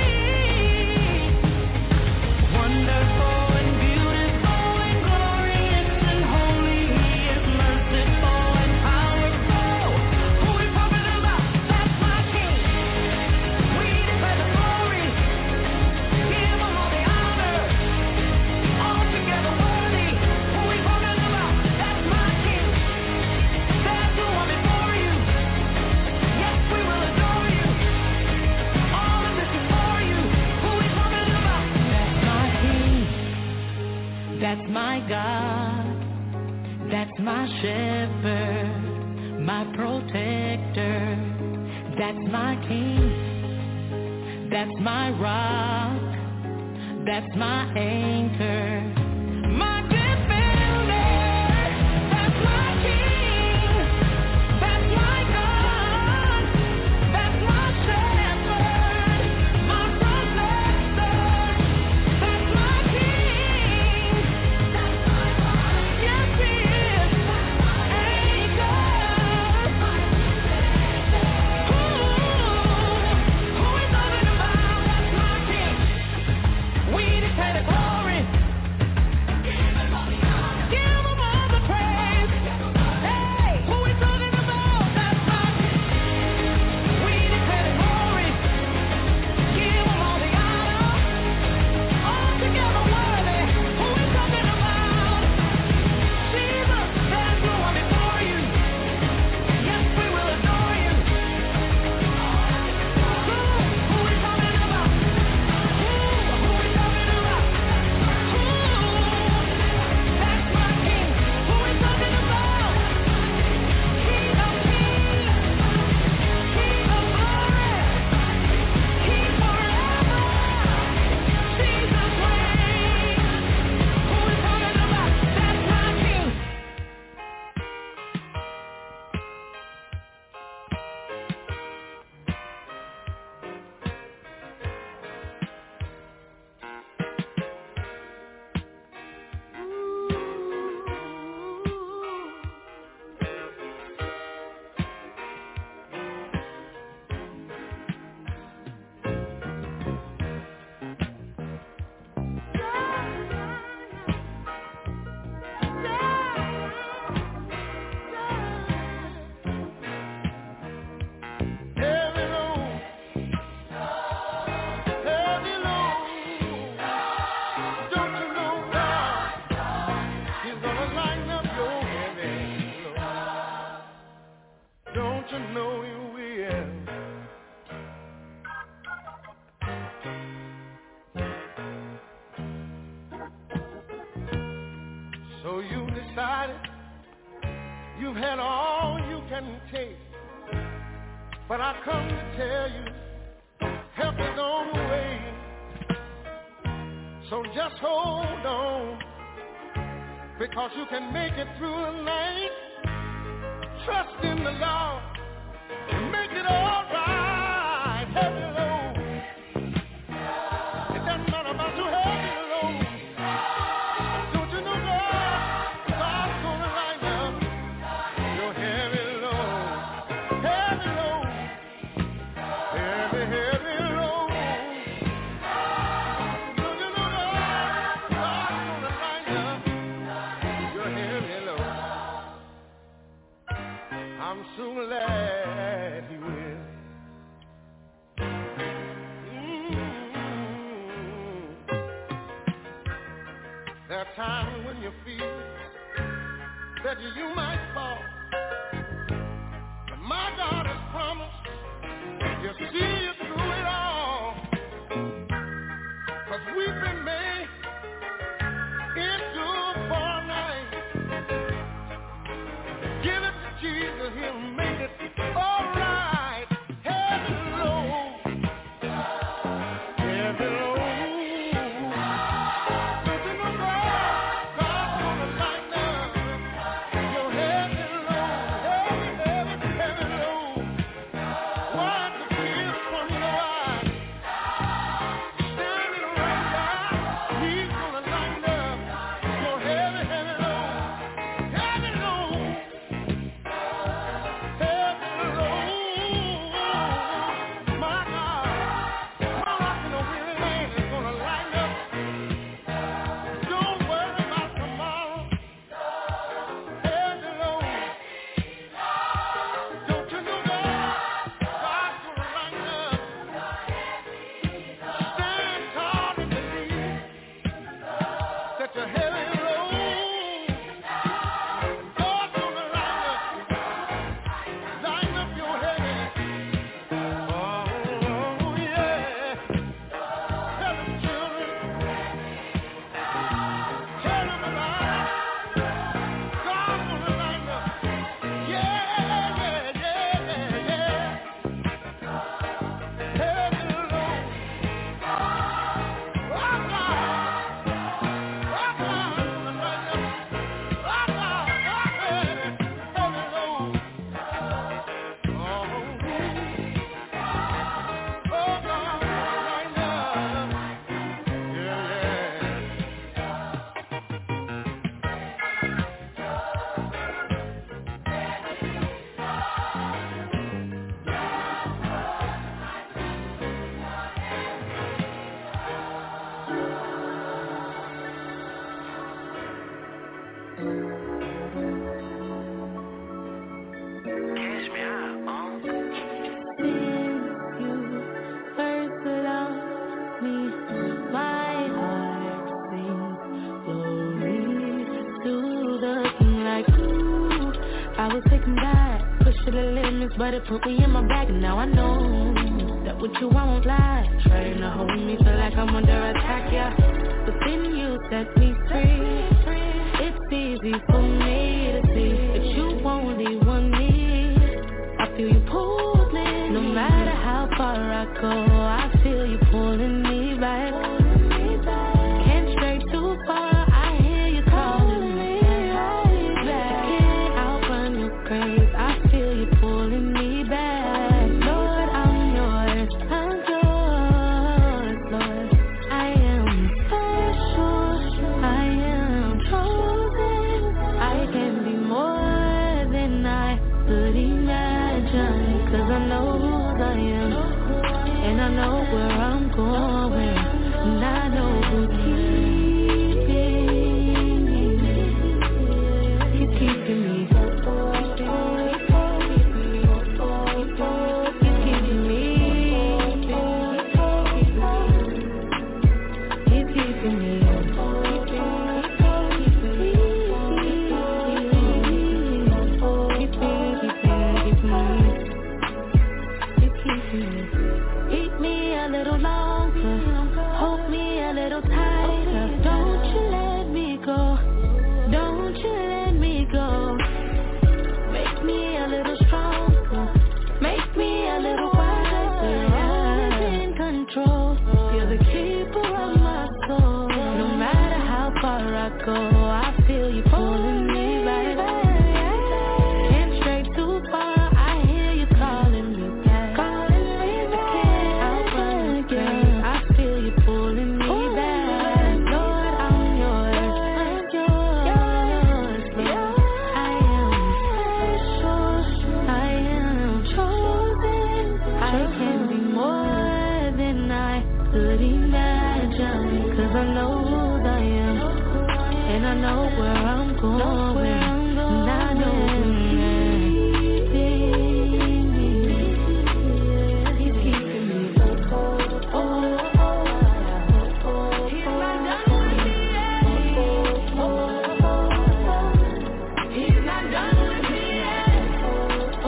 Wonderful and beautiful and glorious and holy, he is merciful and powerful. Who is talking about? That's my King. We declare the glory, give him all the honor, altogether worthy. Who is talking about? That's my King. There's no one before you. Yes, we will adore you. All of this is for you. Who is talking about? That's my King. That's my God. That's my shepherd, my protector. That's my King. That's my rock. That's my anchor. you decided you've had all you can take. But I come to tell you, help is on the way. So just hold on, because you can make it through the night. Trust in the Lord, make it all right. Help me, Lord. It doesn't matter about you, help me, Lord. Don't you know God, God's gonna light up your heavy load. Heavy load. Heavy, heavy load. Don't you know God, God's gonna light up your heavy load. I'm so glad He will. There are times when you feel that you might fall, but my God has promised He'll see you through it all. 'Cause weeping may endure for a night. Give it to Jesus, He'll make it all right. Heavy load, heavy load. But it put me in my bag, and now I know that what you want won't lie. Trying to hold me, feel like I'm under attack, yeah. But then you set me free. It's easy for me to see that you only want me. I feel you pull me. No matter how far I go, I feel you pulling me back. Can't stray too far, I hear you calling me back. Can't outrun your grace, I feel you pulling me back. Lord, I'm yours, I'm yours, Lord. I am special, I am chosen. I can be more than I could imagine. 'Cause I know who I am, and I know where I'm going, and I know who's keeping me. He's keeping me. Eat me a little I go, I feel you pulling me right back. Can't stray too far, I hear you calling me back. Calling me back. Can't outrun the pain, I feel you pulling me Ooh, back. Lord, I'm yours, I'm yours, Lord. I am special, I am chosen. I can be more than I could imagine, 'cause I know who I am, and I know where I'm going, and I know He's keeping me. Oh, oh, oh, He's not done with me yet. Oh, He's not done with me yet. Oh,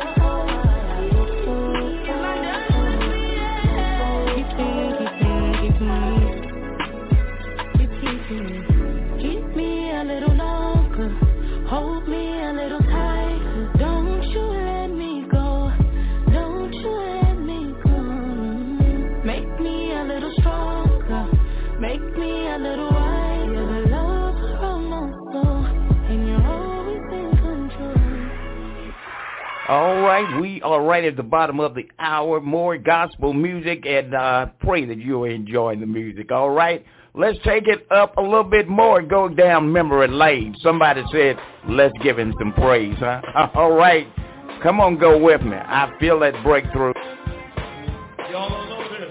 He's not done with me yet. Keep me, keep me, keep me. Keep keeping me. Keep me a little longer. Hold me a little tighter. Don't you let me go. Don't you let me go. Make me a little stronger. Make me a little wiser. The love from my soul, and you're always in control. All right, we are right at the bottom of the hour. More gospel music, and uh, pray that you're enjoying the music. All right, let's take it up a little bit more and go down memory lane. Somebody said, let's give him some praise, huh? All right, come on, go with me. I feel that breakthrough. Y'all don't know this.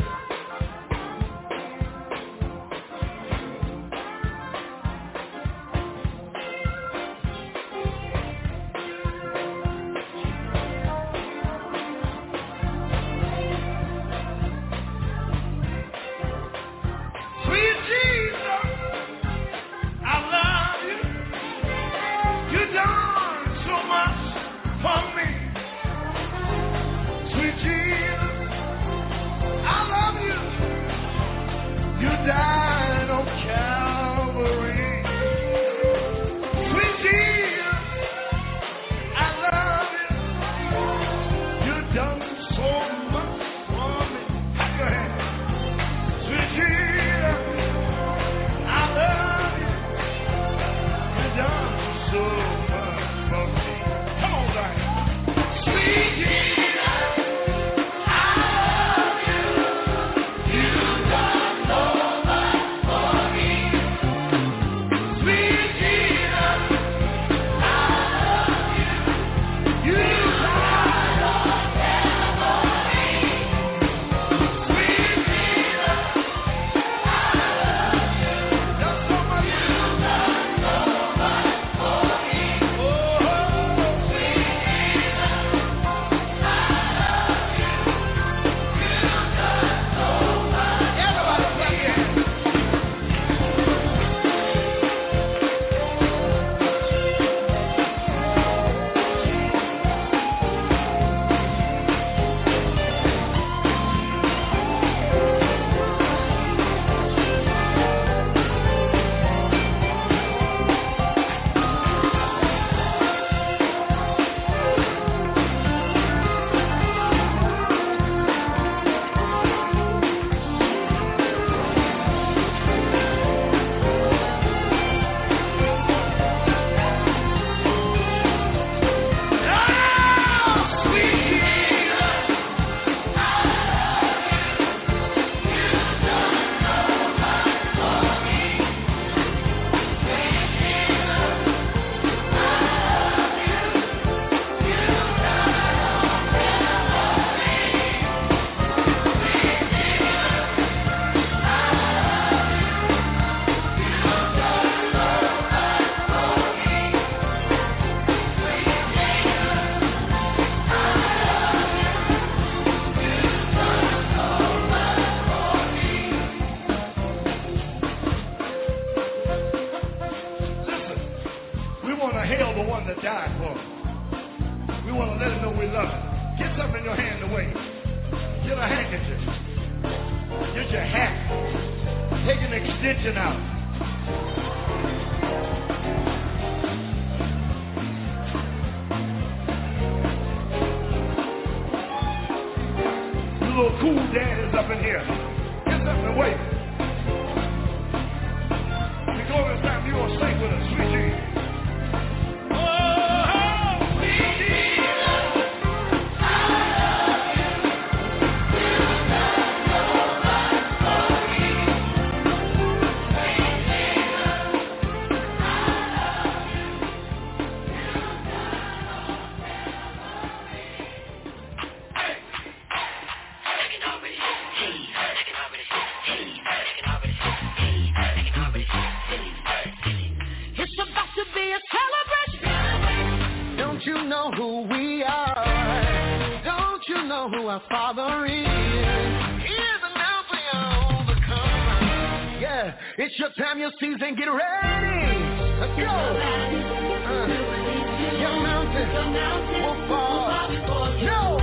Sweet Jesus, I love you. You done so much for me. Sweet Jesus, I love you. You died on Calvary. Sweet Jesus, I love you. You done so much for me. Clap your hands. Sweet Jesus, I love you. You done so much for me. Come on, Zion. Sweet Jesus, I love you. You done so much for me. Sweet Jesus, I love you. You died on Calvary. Sweet Jesus, I love you. Done so much. You done so much for me. Oh, sweet Jesus, I love you. You done so much. Everybody clap your hands. We want to hail the one that died for us. We want to let him know we love him. Get something in your hand to wave. Get a handkerchief. Get your hat. Take an extension out. The little cool daddies up in here. Get something to wave. We go this time, you our Father is. He is enough for your overcomer. Yeah, it's your time, your season, get ready. Let's go. Uh, your mountain will fall. No.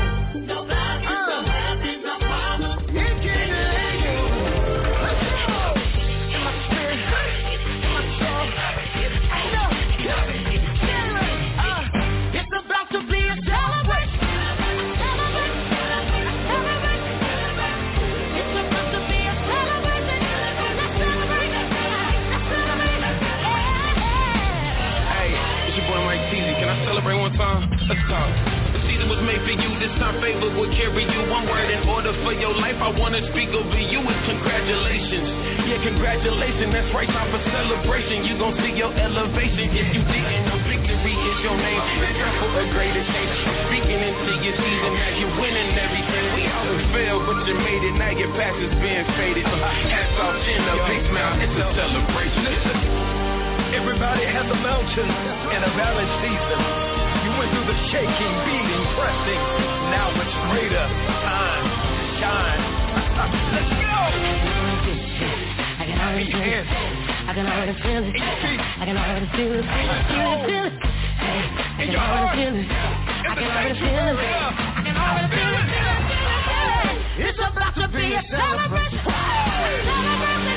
Celebrate one time, let's talk. The season was made for you, this time favor will carry you. One word in order for your life, I wanna speak over you is congratulations. Yeah, congratulations, that's right, time for celebration. You gon' see your elevation. If you didn't know, victory is your name. It's time for a greater change. I'm speaking into your season, now you're winning everything. We always fail, but you made it, now your past is being faded. Hats off, chin up, big smile, it's a celebration. Listen. Everybody has a mountain and a valley season. You went through the shaking, beating, pressing. Now it's greater time to shine. Let's go! I can already feel it. I can already feel it. I can already feel it. Feel it, feel it. Hey, I can already feel it. I can already feel it. I can already feel it. It's about to be a celebration. Celebration.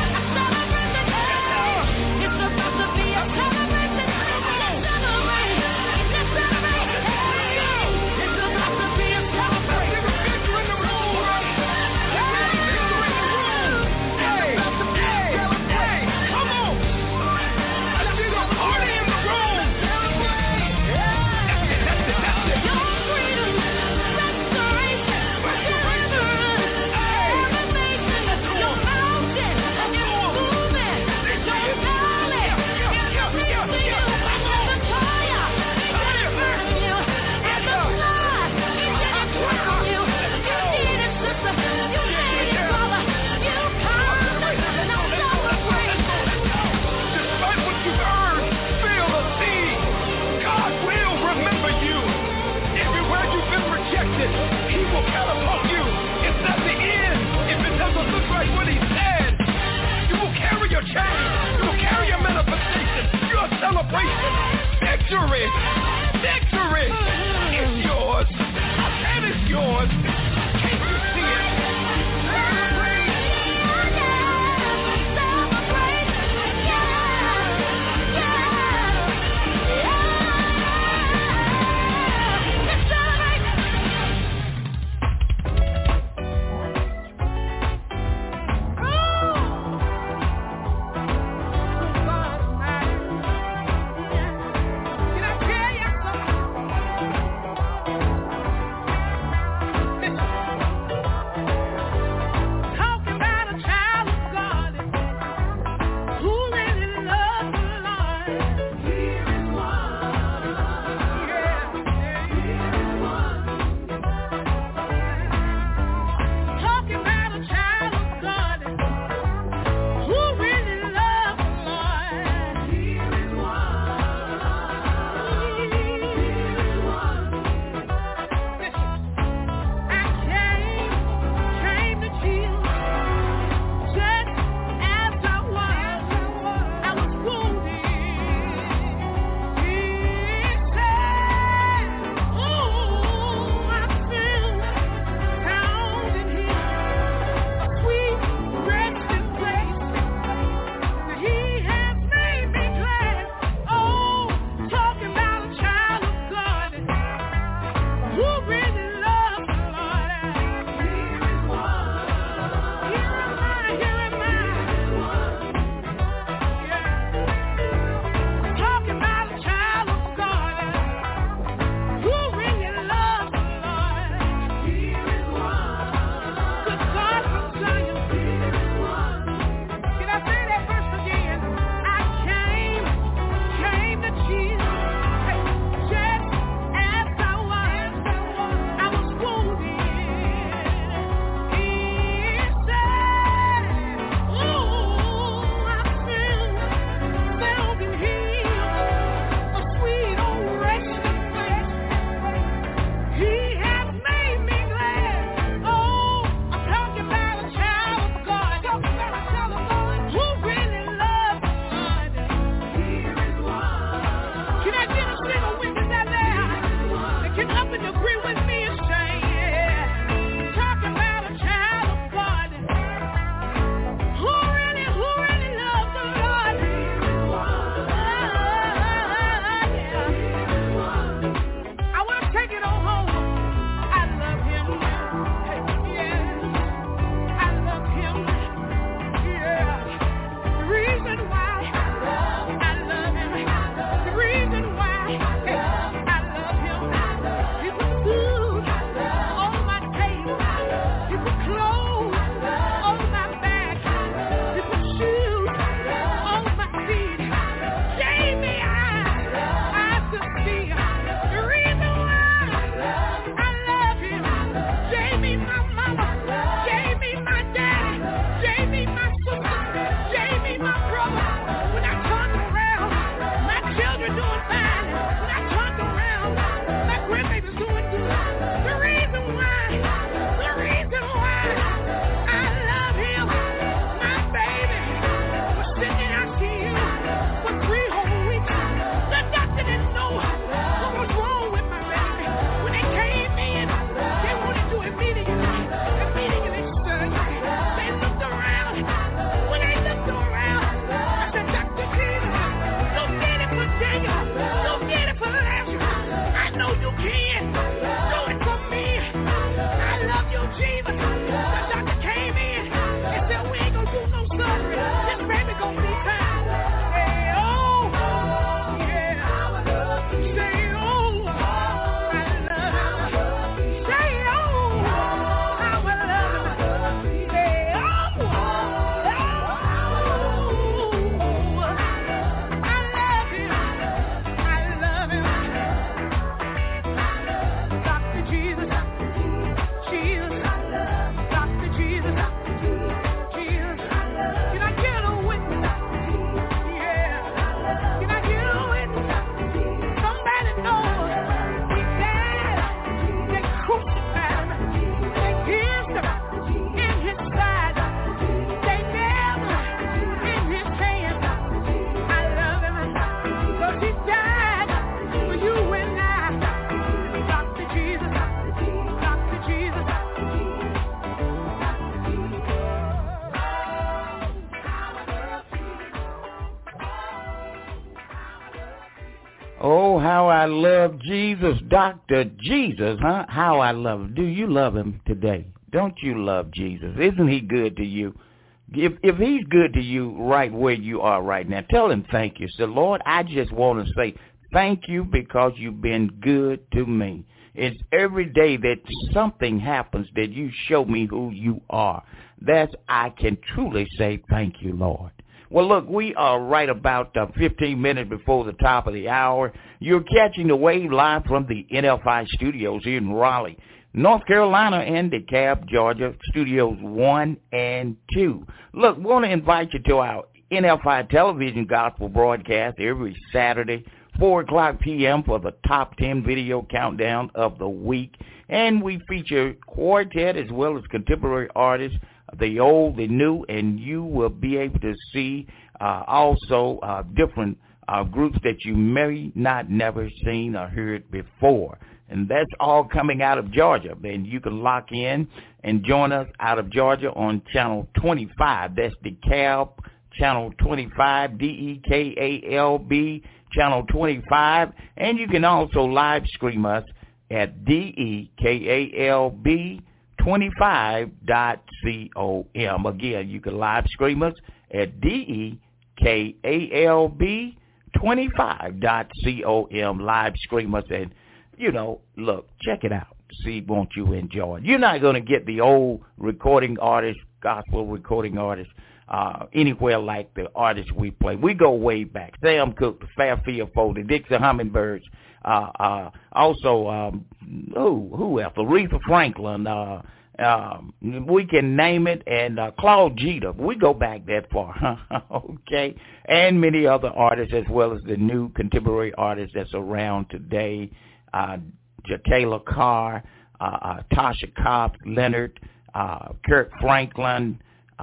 He will catapult you. It's not the end. If it doesn't look like what he said, you will carry your change. You will carry your manifestation, your celebration. Victory. Victory is yours. And it's yours. Can't you see it? Oh, how I love Jesus, Doctor Jesus, huh? How I love him. Do you love him today? Don't you love Jesus? Isn't he good to you? If if he's good to you right where you are right now, tell him thank you. Say, Lord, I just want to say thank you because you've been good to me. It's every day that something happens that you show me who you are. That's I can truly say thank you, Lord. Well, look, we are right about uh, fifteen minutes before the top of the hour. You're catching the wave live from the N F I studios here in Raleigh, North Carolina, and DeKalb, Georgia, studios one and two. Look, we want to invite you to our N F I television gospel broadcast every Saturday, four o'clock p.m. for the top ten video countdown of the week. And we feature quartet as well as contemporary artists, the old, the new, and you will be able to see uh, also uh, different uh, groups that you may not never seen or heard before. And that's all coming out of Georgia. And you can lock in and join us out of Georgia on Channel twenty-five. That's DeKalb, Channel twenty-five, D E K A L B, Channel twenty-five. And you can also live stream us at D E K A L B twenty-five dot com. Again, you can live stream us at D E K A L B twenty-five dot com. Live stream us and, you know, look, check it out. See, won't you enjoy it? You're not going to get the old recording artists, gospel recording artists, uh, anywhere like the artists we play. We go way back. Sam Cooke, the Fairfield Four, the Dixie Hummingbirds, uh, uh, also, um, who, who else? Aretha Franklin, uh, um, we can name it, and uh, Claude Jeter. We go back that far, okay? And many other artists as well as the new contemporary artists that's around today. Uh, Jacqueline Carr, uh, uh, Tasha Cobbs, Leonard, uh, Kirk Franklin,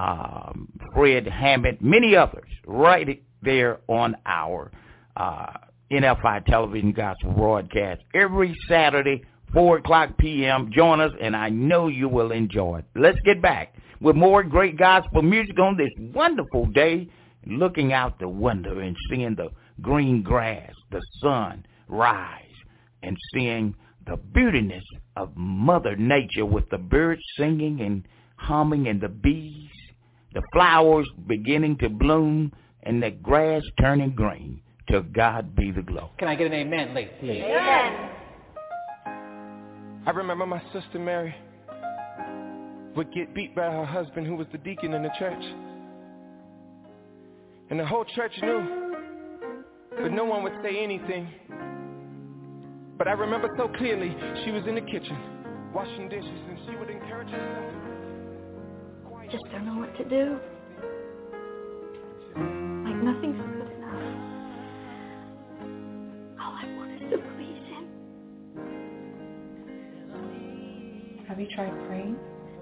um, Fred Hammond, many others right there on our uh, N F I television gospel broadcast every Saturday, four o'clock p.m. Join us, and I know you will enjoy it. Let's get back with more great gospel music on this wonderful day, looking out the window and seeing the green grass, the sun rise, and seeing the beautiness of Mother Nature with the birds singing and humming and the bees, the flowers beginning to bloom, and the grass turning green. To God be the glory. Can I get an amen, please? Amen. I remember my sister Mary would get beat by her husband who was the deacon in the church. And the whole church knew, but no one would say anything. But I remember so clearly, she was in the kitchen, washing dishes, and she would encourage herself. Just don't know what to do. Like nothing's good enough. All I want is to please him. Have you tried praying?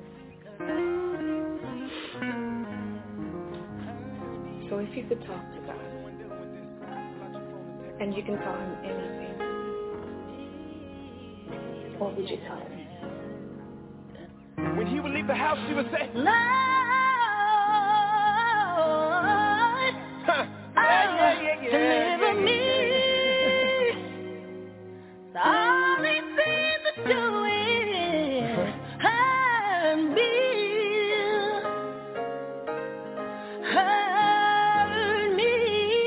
So if you could talk to God, and you can tell him anything, what would you tell him? When he would leave the house, she would say, Lord, huh. yeah, yeah, yeah, yeah, deliver yeah, me. All he seems to do is hurt me, hurt me.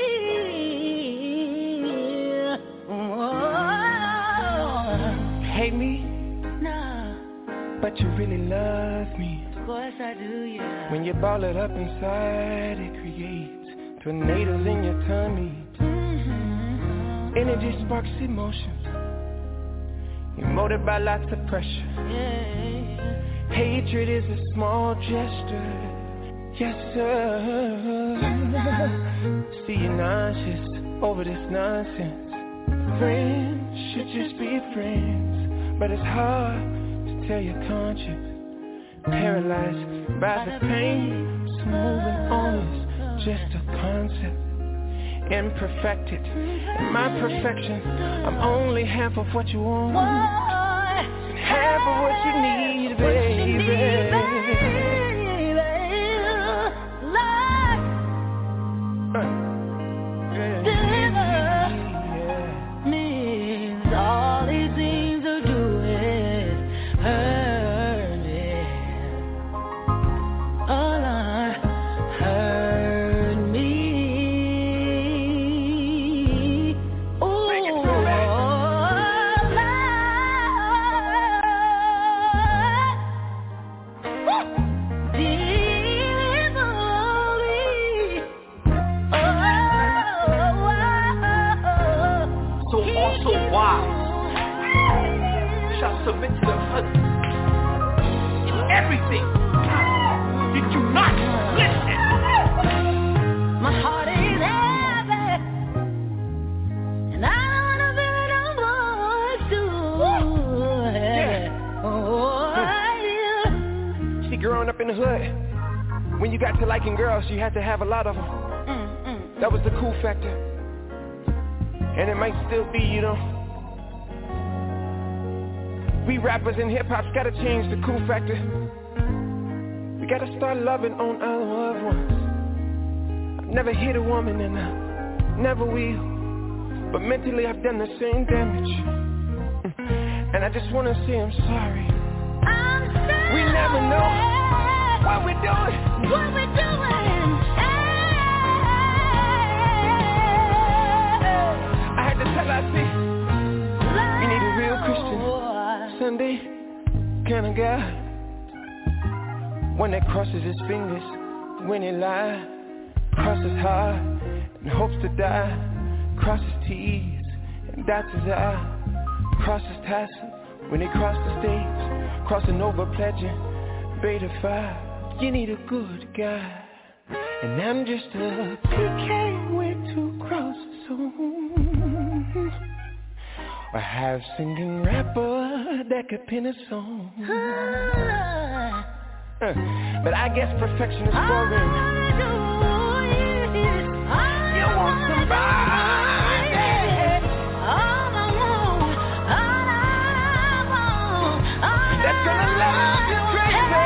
Oh. Hate me? No. But you really love me. Of course I do, yeah. When you ball it up inside, it creates tornadoes in your tummy. Mm-hmm. Energy sparks emotions, emoted by lots of pressure. Yeah. Hatred is a small gesture. Yes, sir. See, you're nauseous over this nonsense. Friends should just be friends, but it's hard to tell your conscience. Paralyzed by the pain, so moving on is just a concept. Imperfected, in my perfection, I'm only half of what you want, half of what you need, baby. submit to the husband in everything. Did you not listen? My heart is heavy, and I don't wanna be no more too heavy. Oh, yeah. See, growing up in the hood, when you got to liking girls, you had to have a lot of them. Mm-mm. That was the cool factor. And it might still be, you know. We rappers in hip-hop's gotta change the cool factor. We gotta start loving on our loved ones. I've never hit a woman and I never will, but mentally I've done the same damage. And I just wanna say I'm sorry. I'm sorry. We never know what we're doing. What we're doing. I had to tell I see we need a real Christian Sunday kind of guy, one that crosses his fingers when he lies, crosses hard and hopes to die, crosses T's and dots his I, crosses tassel when he crosses the stage, crossing over pledging beta five. You need a good guy, and I'm just a P K with two crosses on. Or have singing rapper that could pin a song. uh, But I guess perfection is boring. You want somebody that's gonna love you crazy.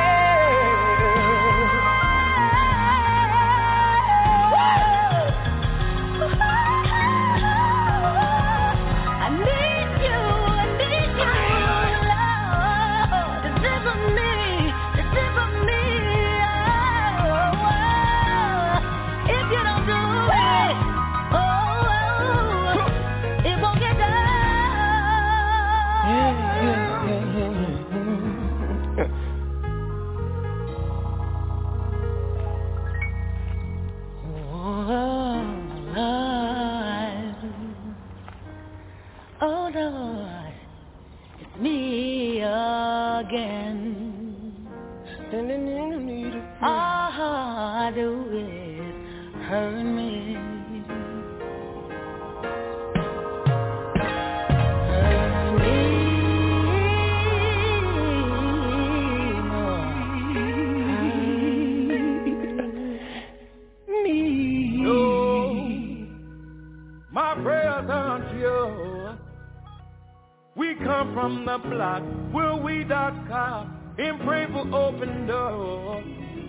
From the block where we dot com and pray for open doors.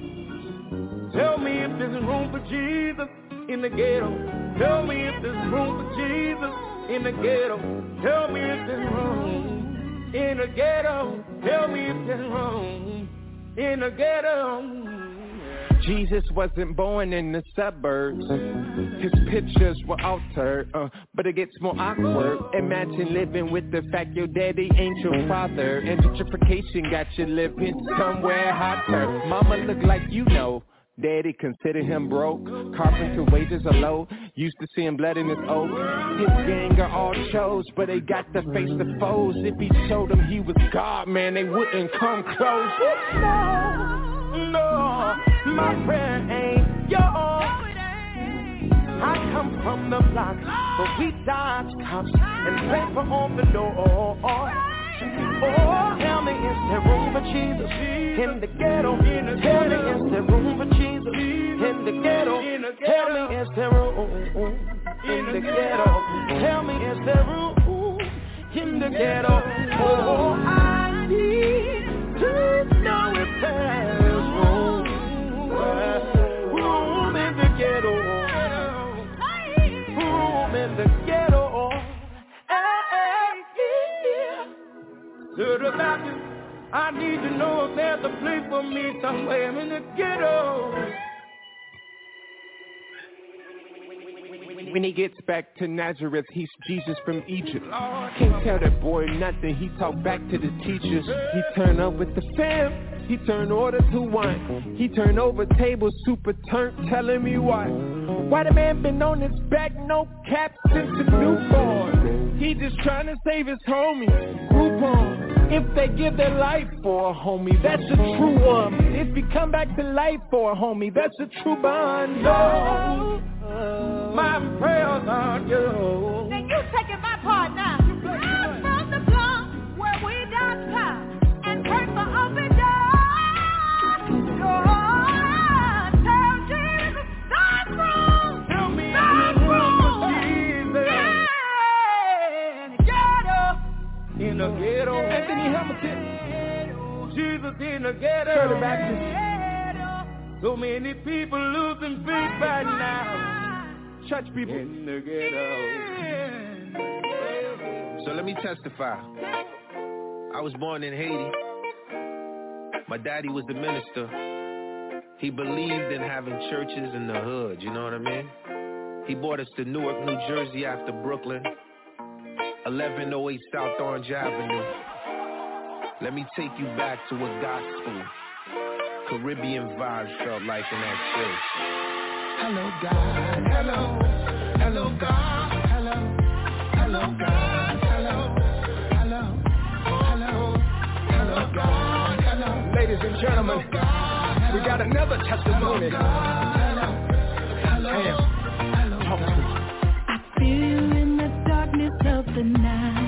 Tell me if there's room for Jesus in the ghetto. Tell me if there's room for Jesus in the ghetto. Tell me if there's room in the ghetto. Tell me if there's room in the ghetto. Jesus wasn't born in the suburbs. His pictures were altered, uh, but it gets more awkward. Imagine living with the fact your daddy ain't your father, and gentrification got you living somewhere hotter. Mama look like you know. Daddy consider him broke. Carpenter wages are low. Used to seeing blood in his oak. His gang are all shows, but they got to face the foes. If he showed them he was God, man, they wouldn't come close. No, no, my prayer ain't yours. I come from the block, but we dodge cops and paper on the door. Oh, tell me, is there room for Jesus in the ghetto? Tell me, is there room for Jesus in the ghetto? Tell me, is there room in the ghetto? Tell me, is there room in the ghetto? Oh, I need to know if there's room, room in the ghetto, room in the ghetto. To the Baptist, I need to know if there's a place for me somewhere in the ghetto. When he gets back to Nazareth, he's Jesus from Egypt. Can't tell that boy nothing, he talk back to the teachers. He turn up with the fam, he turn order to wine. He turn over tables, super turnt, telling me why. Why the man been on his back, no cap since a newborn. He just trying to save his homies, Groupon. If they give their life for a homie, that's a true one. If you come back to life for a homie, that's a true bond. Oh, my prayers on you. Then you taking my part now. I'm from the block where we downtown and pray for open doors. Lord, tell Jesus, start from, tell me start from, Jesus. Yeah, in the ghetto, in the ghetto. Anthony Hamilton, Jesus in the ghetto. Shirley Baptist. So many people losing faith right now. Church people in the ghetto. So let me testify. I was born in Haiti. My daddy was the minister. He believed in having churches in the hood, you know what I mean? He brought us to Newark, New Jersey after Brooklyn. eleven oh eight South Orange Avenue. Let me take you back to what gospel, Caribbean vibes felt like in that church. Hello, God. Hello. Hello, God. Hello. Hello, God. Hello. Hello. Hello. Hello, God. Hello. Ladies and gentlemen, we got another testimony. Hello. Hello. Hello. Talk to me. I feel in the darkness of the night,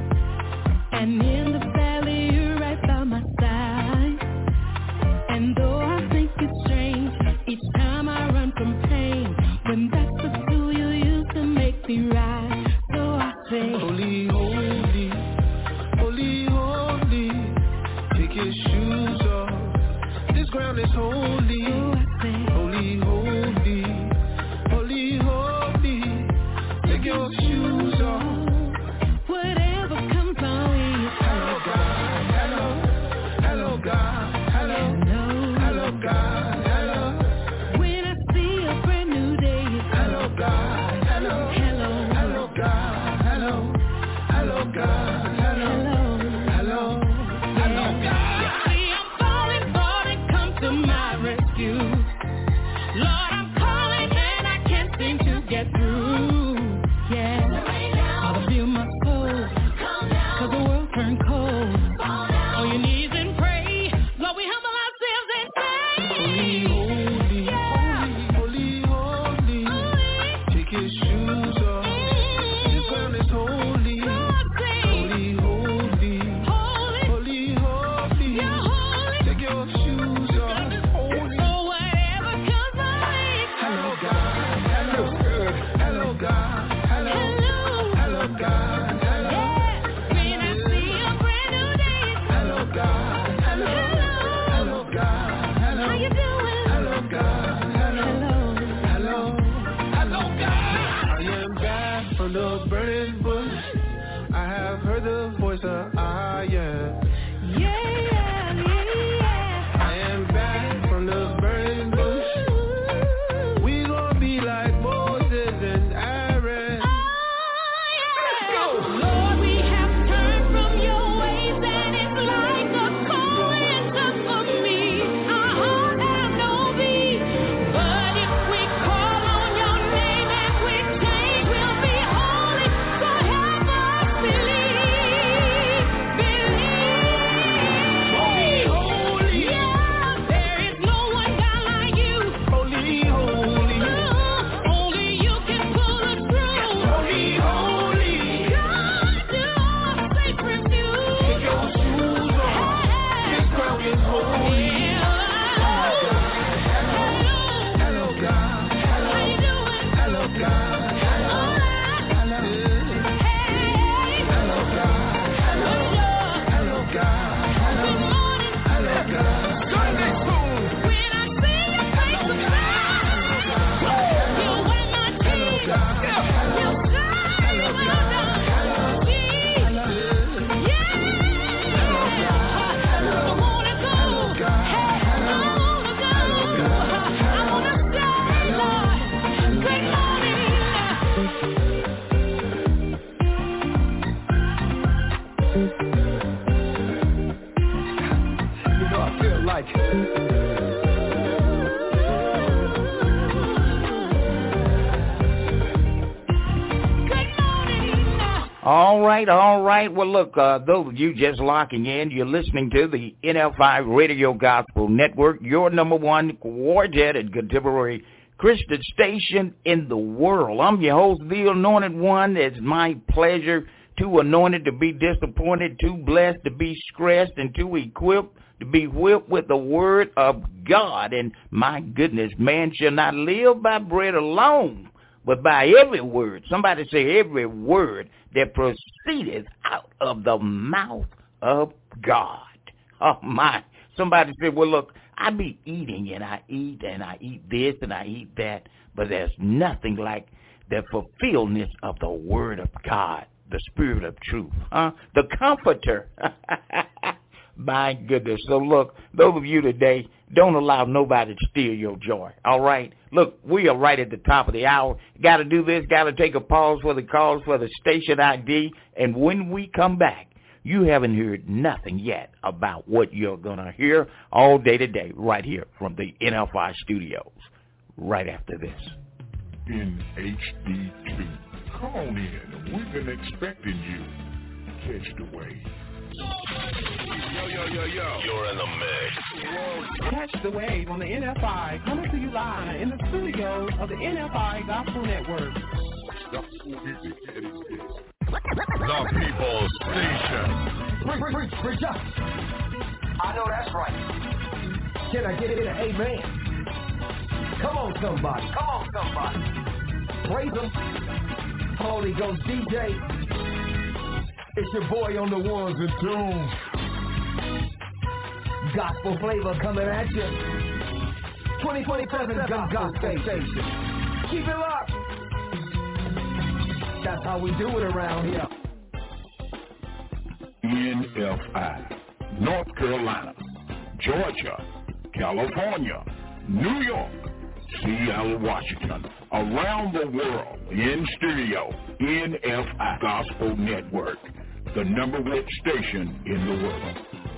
and in the valley you're right by my side. And though I think it's strange, each time I run from pain, when that's the tool you use to make me right. So I say, holy, holy, holy, holy, take your shoes off. This ground is holy. So I say, holy, holy, holy, holy, take your shoes off. Whatever comes my way, hello God, hello, hello God, hello, hello God, hello. When I see a brand new day, hello God, hello, hello, hello God, hello, hello God, hello, hello, hello God. See, I'm falling, falling, come to my rescue. Lord, I'm calling and I can't seem to get through. Yeah, I'll feel my soul, cause the world turned cold. On your knees and pray, Lord, we humble ourselves and say, holy, holy, holy, holy, take your shoes off. This ground is holy. Holy, holy, holy, holy, take your shoes off. So whatever comes my way, hello God, hello, hello All right, all right. Well, look, uh, those of you just locking in, you're listening to the N F I Radio Gospel Network, your number one quartet and contemporary Christian station in the world. I'm your host, the Anointed One. It's my pleasure, too anointed to be disappointed, too blessed to be stressed, and too equipped to be whipped with the word of God. And my goodness, man shall not live by bread alone, but by every word. Somebody say every word that proceedeth out of the mouth of God. Oh, my. Somebody said, well, look, I be eating and I eat and I eat this and I eat that, but there's nothing like the fulfillment of the word of God, the spirit of truth, huh? The comforter. My goodness. So, look, those of you today, don't allow nobody to steal your joy, all right? Look, we are right at the top of the hour. Got to do this, got to take a pause for the calls for the station I D, and when we come back, you haven't heard nothing yet about what you're going to hear all day today right here from the N F I studios right after this. In H D two. Come on in. We've been expecting you. Catch the wave. Yo, yo, yo, yo. You're in the mix. Catch the wave on the N F I, coming to you live in the studios of the N F I Gospel Network. The People's Station. Preach, preach, preach up. I know that's right. Can I get it in an amen? Come on, somebody. Come on, somebody. Praise him. Holy Ghost D J. It's your boy on the ones and twos. Gospel flavor coming at you. twenty twenty-seven Gospel Station. Keep it locked. That's how we do it around here. N F I, North Carolina, Georgia, California, New York, Seattle, Washington, around the world, in studio, N F I Gospel Network, the number one station in the world.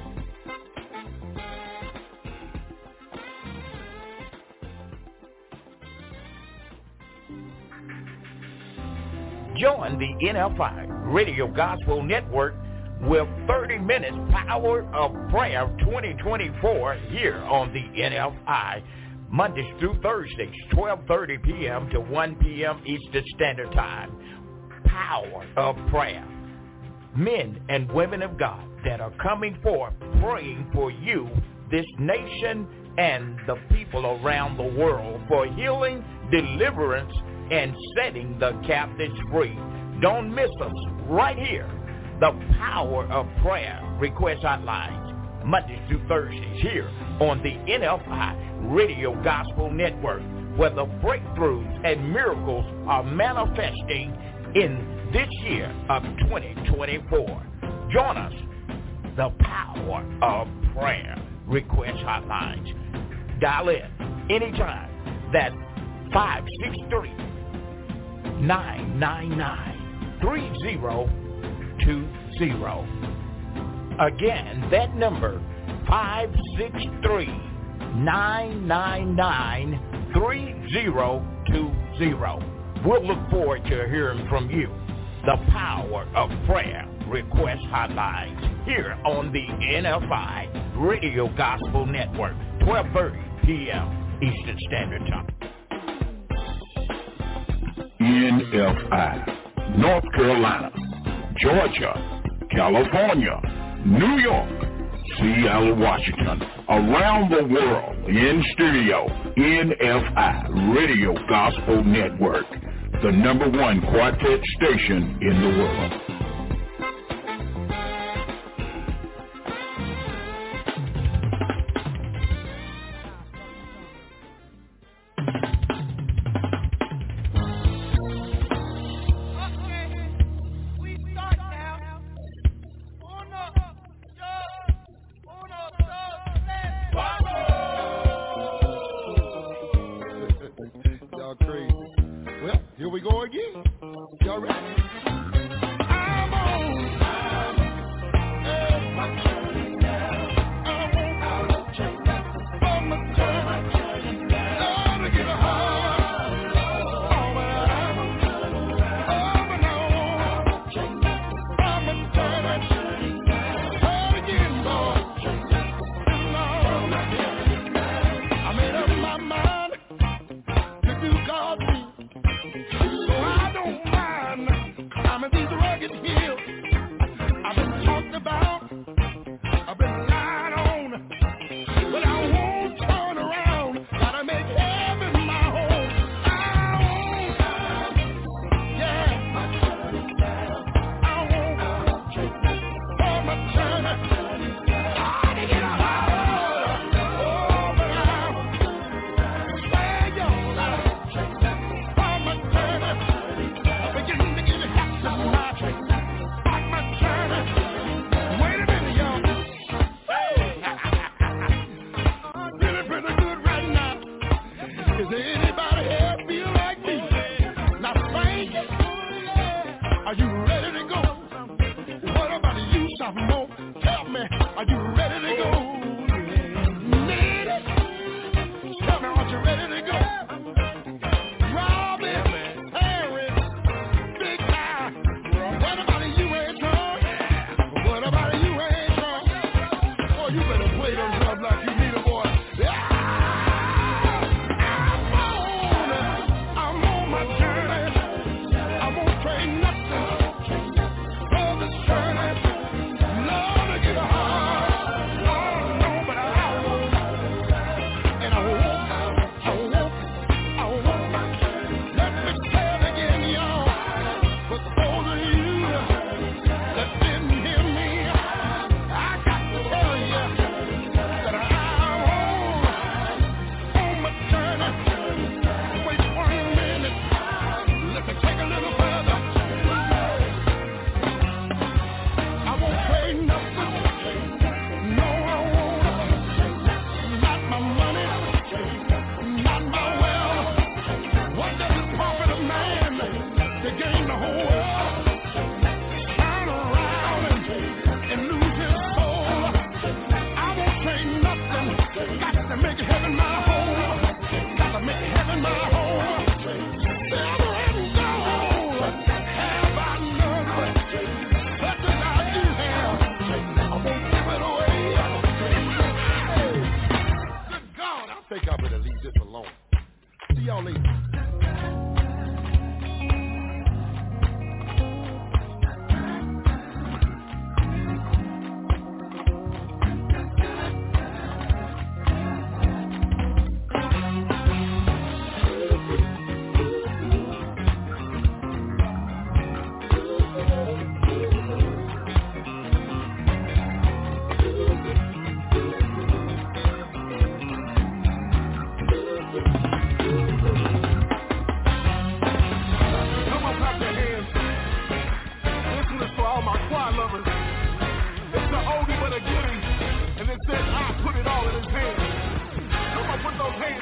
Join the N F I Radio Gospel Network with thirty minutes Power of Prayer twenty twenty-four here on the N F I, Mondays through Thursdays, twelve thirty p.m. to one p.m. Eastern Standard Time. Power of Prayer. Men and women of God that are coming forth praying for you, this nation, and the people around the world for healing, deliverance, and setting the captives free. Don't miss us right here. The Power of Prayer request hotlines, Mondays through Thursdays here on the N F I Radio Gospel Network, where the breakthroughs and miracles are manifesting in this year of twenty twenty-four. Join us. The Power of Prayer request hotlines. Dial in anytime. That's five six three, nine nine nine, three zero two zero. Again, that number, five six three, nine nine nine, three zero two zero. We'll look forward to hearing from you. The Power of Prayer request hotlines here on the N F I Radio Gospel Network, twelve thirty p.m. Eastern Standard Time. N F I, North Carolina, Georgia, California, New York, Seattle, Washington, around the world, in studio, N F I Radio Gospel Network, the number one quartet station in the world.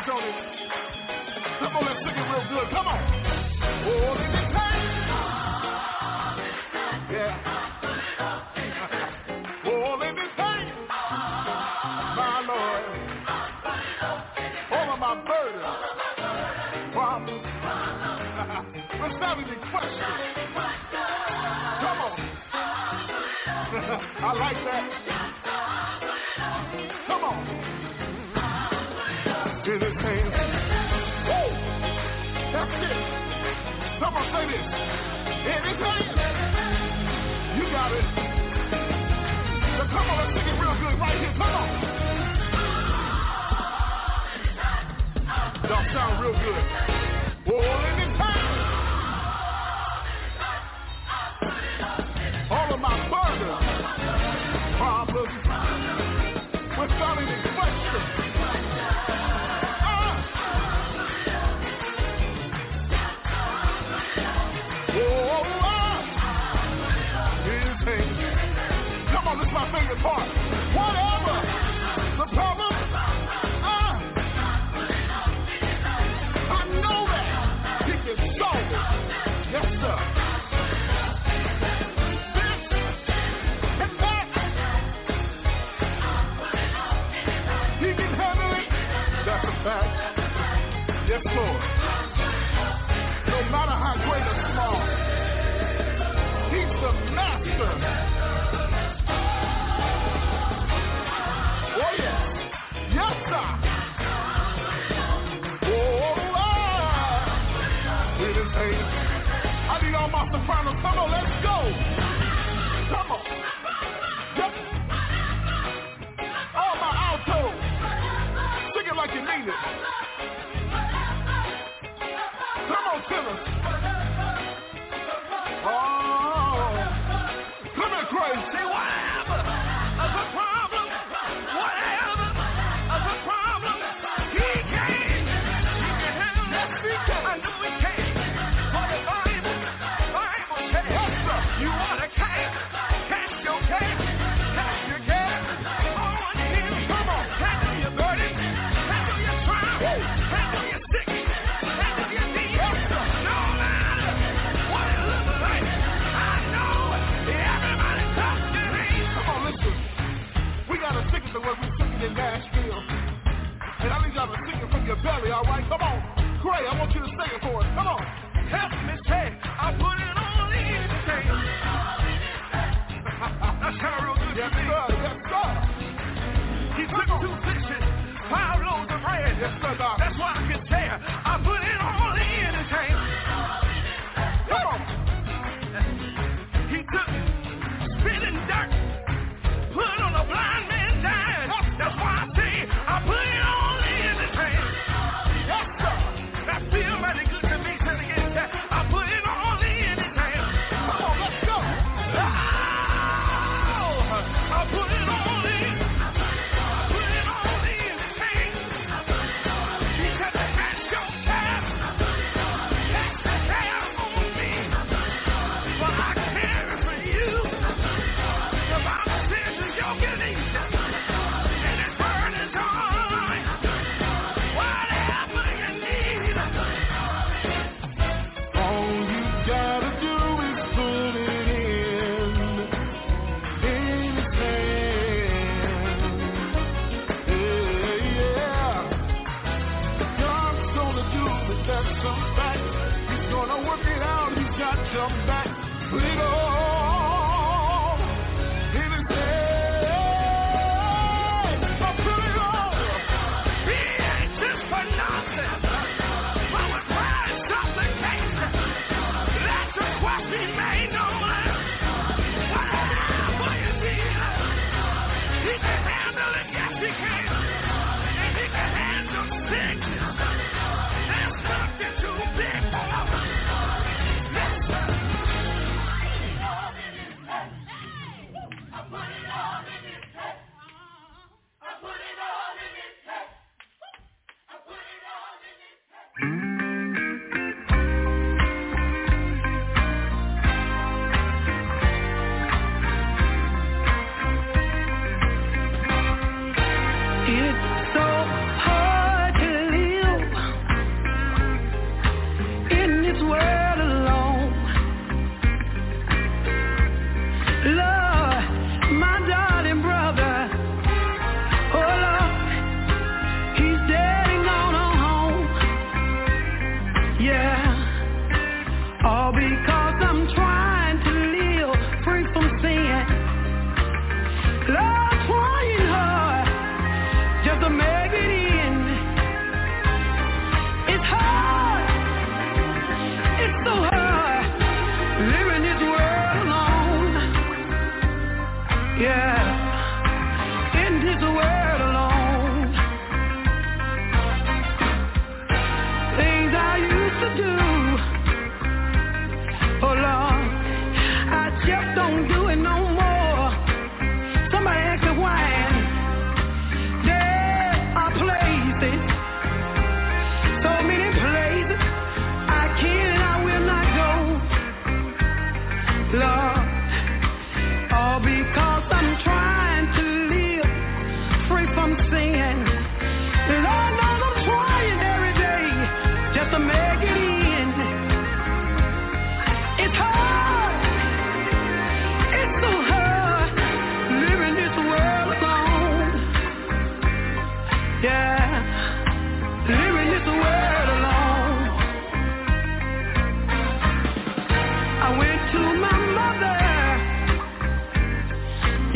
don't it? Come on, let's sing it real good. Come on. All in the tank. Yeah. All in the tank. My Lord. All of my burdens. Problems. Let's not even question. Come on. I like that. Come on. In his hands. Woo! That's it. Someone say this. In his hands. You got it. So come on, let's sing it real good right here. Come on. Y'all sound real good. All in his hands. All of my burdens, problems, without any question. Ah. Oh, ah. His hands. Come on, this is my favorite part. Whatever the problem, ah. I know that he can solve it. Yes, sir. Fact. Yes, Lord. No matter how great or small, he's the master. Oh, yeah. Yes, sir. Oh, ah. It is eight. I need all my sopranos. Come on, let's go. Come on. Yep. All my altos. Like you mean it. Come on, Simmons. Oh, come here, Craig. Say whatever of a problem, whatever of a problem, he can. He can handle that. He can. I know he can. For the Bible, Bible says, yes, sir. You want to cast, cast your care, cast your care on him. Come on, handle your burden. Handle your sickness, handle your demons, no matter what it looks like. I know everybody talks to me. Come on, listen. We got to sing it the way we sing it in Nashville. And I need y'all to sing it from your belly, all right? Come on. Gray, I want you to sing it for us. Come on. Help me say, I put it on anything. That sounds real good to me. Yes, sir. Yes, sir. He took two fishes. Five loaves of bread. Yes, sir, God. That's why I can tell. I put it all in the tank. Come on. He took spitting dirt, put on a blind man's eyes. That's why I say I put it all in the tank. Yes, sir. That feels mighty good to me. Say it again. I put it all in the tank. Come on, let's go. Oh, I put it all in. Come back, put it all in his hand. I put it all. He ain't just for nothing. But when Christ supplication, let the question be made known. Whatever you need, he can handle it. Yes, he can. And he can handle sickness. There's nothing too big for him.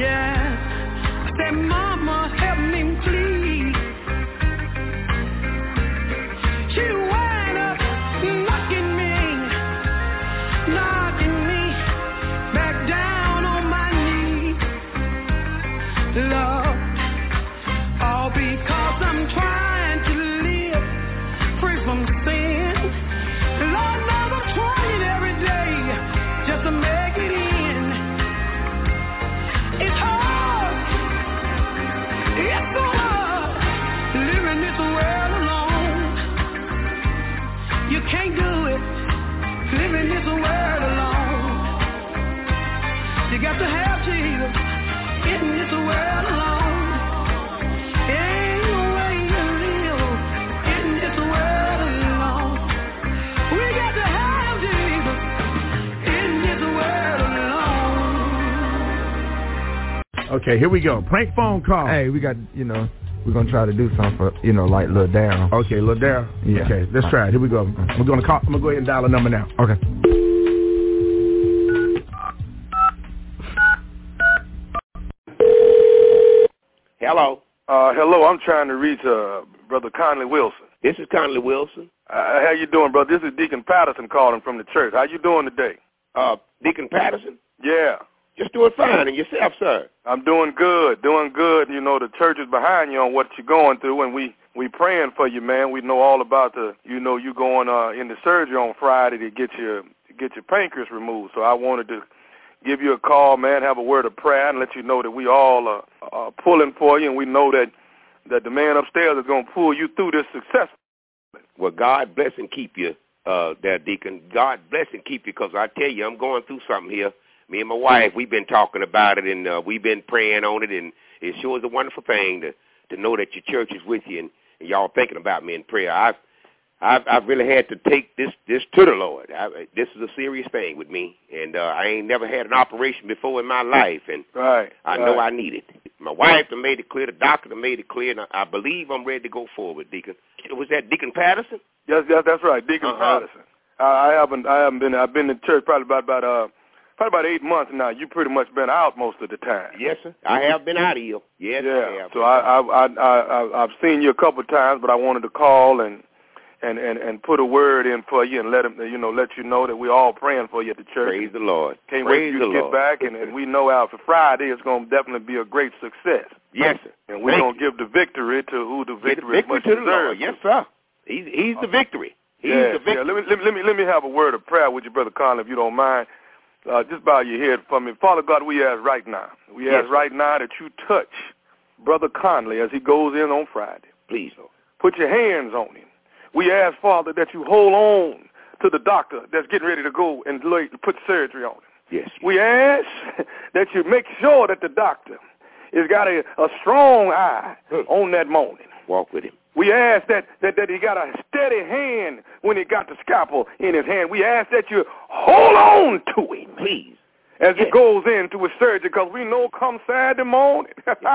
Yeah. I said, Mama, help me, please. She wound up knocking me, knocking me back down on my knees. Lord, all because I'm trying to live free from sin. Lord knows I'm trying every day just to make it in. It's hard, it's so hard living this world alone. You can't do it living this world alone. You got to have Jesus in this world alone. Ain't no way you live in this world alone. We got to have Jesus in this world alone. Okay, here we go. Prank phone call. Hey, we got, you know, we're going to try to do something for, you know, like Lil Darryl. Okay, Lil Darryl. Yeah. Okay, let's try it. Here we go. I'm going to call. I'm going to go ahead and dial a number now. Okay. Hello. Uh, hello, I'm trying to reach uh, Brother Conley Wilson. This is Conley Wilson. Uh, how you doing, brother? This is Deacon Patterson calling from the church. How you doing today? Uh, Deacon Patterson? Yeah. Just doing fine. And yourself, sir? I'm doing good, doing good. You know, the church is behind you on what you're going through, and we, we praying for you, man. We know all about the, you know, you going uh, into surgery on Friday to get your, to get your pancreas removed. So I wanted to give you a call, man, have a word of prayer, and let you know that we all are, are pulling for you, and we know that, that the man upstairs is going to pull you through this success. Well, God bless and keep you uh, there, Deacon. God bless and keep you, because I tell you, I'm going through something here. Me and my wife, we've been talking about it, and uh, we've been praying on it, and it sure is a wonderful thing to, to know that your church is with you, and, and y'all thinking about me in prayer. I've, I've, I've really had to take this, this to the Lord. I, this is a serious thing with me, and uh, I ain't never had an operation before in my life, and right, I right. know I need it. My wife done made it clear, the doctor done made it clear, and I, I believe I'm ready to go forward, Deacon. Was that Deacon Patterson? Yes, yes, that's right, Deacon uh-huh. Patterson. I, I haven't, I haven't been. I've been in church probably about about uh, probably about eight months now. You pretty much been out most of the time. Yes, sir. I have been out of here. Yes, yeah. I have. So I, I, I, I, I've seen you a couple of times, but I wanted to call and. And, and, and put a word in for you and let him, you know, let you know that we're all praying for you at the church. Praise the Lord. Can't Praise wait for you to the get Lord. back, and, and we know out for Friday it's going to definitely be a great success. Yes, sir. And we're going to give the victory to who the victory, victory is much to the deserved. Lord. Yes, sir. He's, he's the victory. He's yeah, the victory. Yeah. Let me, let, me, let, me, let me have a word of prayer with you, Brother Conley, if you don't mind. Uh, just bow your head for me. Father God, we ask right now. We yes, ask right now that you touch Brother Conley as he goes in on Friday. Please, Lord. Put your hands on him. We ask, Father, that you hold on to the doctor that's getting ready to go and lay, put surgery on him. Yes. We ask that you make sure that the doctor has got a, a strong eye hmm. on that morning. Walk with him. We ask that, that, that he got a steady hand when he got the scalpel in his hand. We ask that you hold on to him. Please. As yes. he goes into his surgery, because we know come Saturday morning,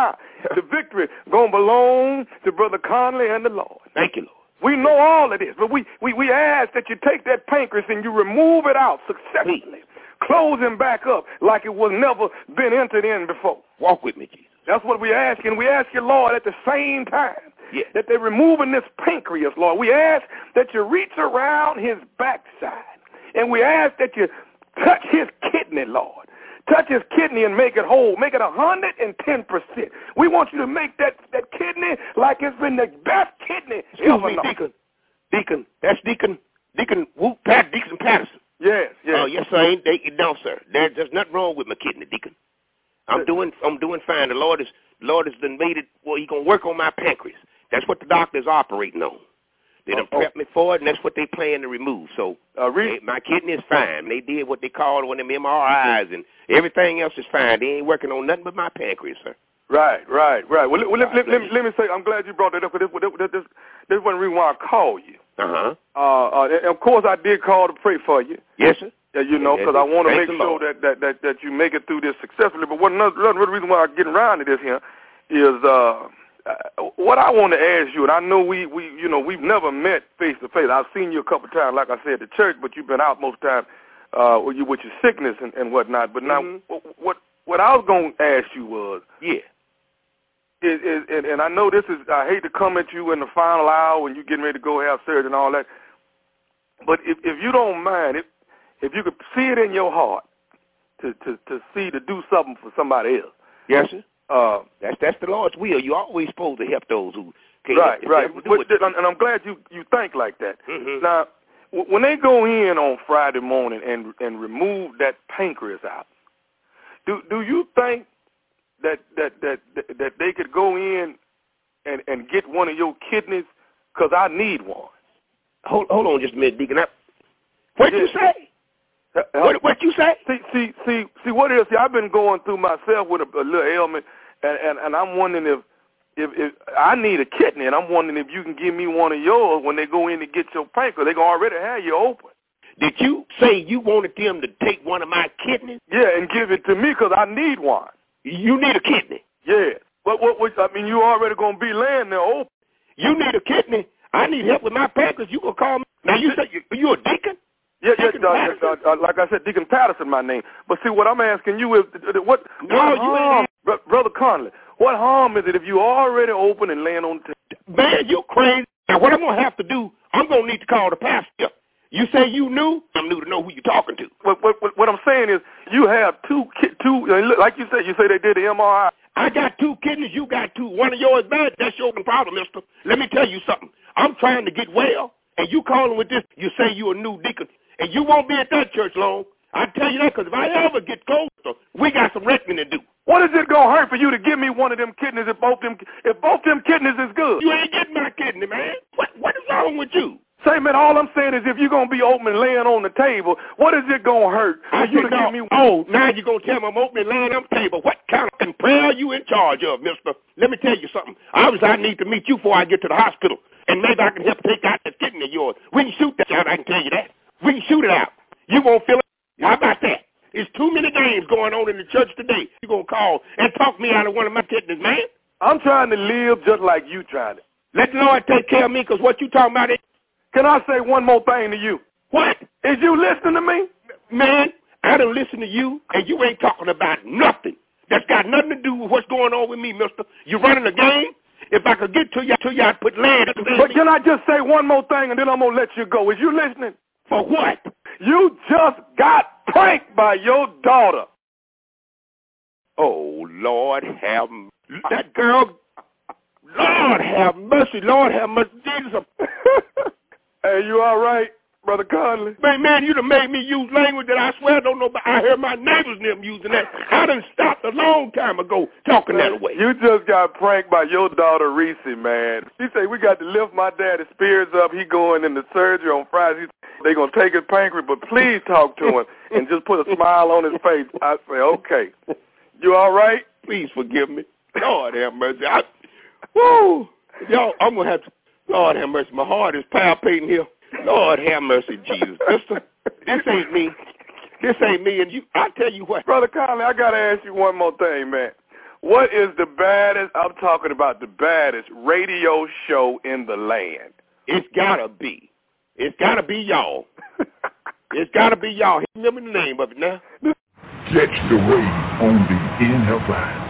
the victory going to belong to Brother Conley and the Lord. Thank you, Lord. We know all of this, but we, we, we ask that you take that pancreas and you remove it out successfully. Please. Close him back up like it was never been entered in before. Walk with me, Jesus. That's what we ask, and we ask you, Lord, at the same time yes. that they're removing this pancreas, Lord. We ask that you reach around his backside, and we ask that you touch his kidney, Lord. Touch his kidney and make it whole. Make it one hundred ten percent. We want you to make that, that kidney like it's been the best kidney Excuse ever me, known. Deacon. Deacon. That's Deacon. Deacon Whoop, Pat, Deacon Patterson. Yes, yes. Oh, yes, sir. Ain't they, no, sir. There, there's nothing wrong with my kidney, Deacon. I'm doing I'm doing fine. The Lord is the Lord has done made it, well, he going to work on my pancreas. That's what the doctor's operating on. They done oh, prepped me for it, and that's what they plan to remove. So uh, re- they, my kidney is fine. They did what they called one of them M R Is, and everything else is fine. They ain't working on nothing but my pancreas, sir. Right, right, right. Well, let, let, let, let, me, let me say, I'm glad you brought that up, because this, this, this, this is one reason why I called you. Uh-huh. Uh, uh, and of course, I did call to pray for you. Yes, sir. Yeah, you know, because I want to make sure that, that, that, that you make it through this successfully. But one another, another reason why I'm getting around to this here is uh, what I want to ask you, and I know we, we you know, we've never met face to face. I've seen you a couple of times, like I said, at the church, but you've been out most of the time uh, with, you, with your sickness and, and whatnot. But now, mm-hmm. what what I was going to ask you was, yeah, is, is, and, and I know this is, I hate to come at you in the final hour when you're getting ready to go have surgery and all that, but if, if you don't mind, if, if you could see it in your heart to, to, to see, to do something for somebody else. Yes, sir. Uh, that's that's the Lord's will. You're always supposed to help those who can't. Right, help, right. help But, and I'm glad you, you think like that. Mm-hmm. Now, w- when they go in on Friday morning and and remove that pancreas out, do do you think that that that that, that they could go in and, and get one of your kidneys? Because I need one. Hold hold on just a minute, Deacon. What did you say? Uh, what what you say? See see see see what it is. See, I've been going through myself with a, a little ailment, and, and and I'm wondering if. If, if I need a kidney, and I'm wondering if you can give me one of yours when they go in to get your pancreas. They gonna already have you open. Did you say you wanted them to take one of my kidneys? Yeah, and give it to me because I need one. You need a kidney? Yeah. What? What? what I mean, you already gonna be laying there open. You need a kidney? I need help with my pancreas. You gonna call me? Now you say you, you a deacon? Yeah, yeah. Uh, uh, uh, like I said, Deacon Patterson, my name. But see, what I'm asking you is, uh, what? No, what you harm, ain't. Brother Conley? What harm is it if you already open and laying on the table? Man, you're crazy. Now, what I'm going to have to do, I'm going to need to call the pastor. You say you knew? I'm new to know who you're talking to. What, what, what, what I'm saying is you have two, two, like you said, you say they did the M R I. I got two kidneys, you got two. One of yours bad. That's your problem, mister. Let me tell you something. I'm trying to get well, and you calling with this, you say you a new deacon, and you won't be at that church long. I tell you that because if I ever get closer, we got some reckoning to do. What is it gonna hurt for you to give me one of them kidneys if both them if both them kidneys is good? You ain't getting my kidney, man. What what is wrong with you? Say, man, all I'm saying is if you're gonna be open and laying on the table, what is it gonna hurt for I you to no, give me? Oh, now you're gonna tell me I'm open and laying on the table. What kind of prayer are you in charge of, mister? Let me tell you something. Obviously, I need to meet you before I get to the hospital, and maybe I can help take out that kidney of yours. We can shoot that out. I can tell you that. We can shoot it out. You won't feel it. How about that? There's too many games going on in the church today. You're going to call and talk me out of one of my kidneys, man? I'm trying to live just like you trying to. Let the Lord take care of me because what you talking about is... Can I say one more thing to you? What? Is you listening to me? Man, I done listen to you, and you ain't talking about nothing. That's got nothing to do with what's going on with me, mister. You running a game? If I could get to you, to you I'd put land. But can I just say one more thing, and then I'm going to let you go? Is you listening? For what? You just got pranked by your daughter. Oh, Lord have mercy. That girl, Lord have mercy, Lord have mercy. Jesus. Hey, you all right, Brother Conley? Man, man, you done made me use language that I swear I don't know about. I heard my neighbors and them using that. I done stopped a long time ago talking that way. You just got pranked by your daughter, Reese, man. She said, we got to lift my daddy's spirits up. He going into surgery on Friday. They going to take his pancreas, but please talk to him and just put a smile on his face. I say, okay. You all right? Please forgive me. Lord have mercy. I, woo. Y'all, I'm going to have to, Lord have mercy. My heart is palpitating here. Lord have mercy, Jesus. Mister, this ain't me. This ain't me. And you, I tell you what. Brother Conley, I got to ask you one more thing, man. What is the baddest, I'm talking about the baddest radio show in the land? It's got to be. It's got to be y'all. It's got to be y'all. Remember the name of it now. Catch the wave on the N F I.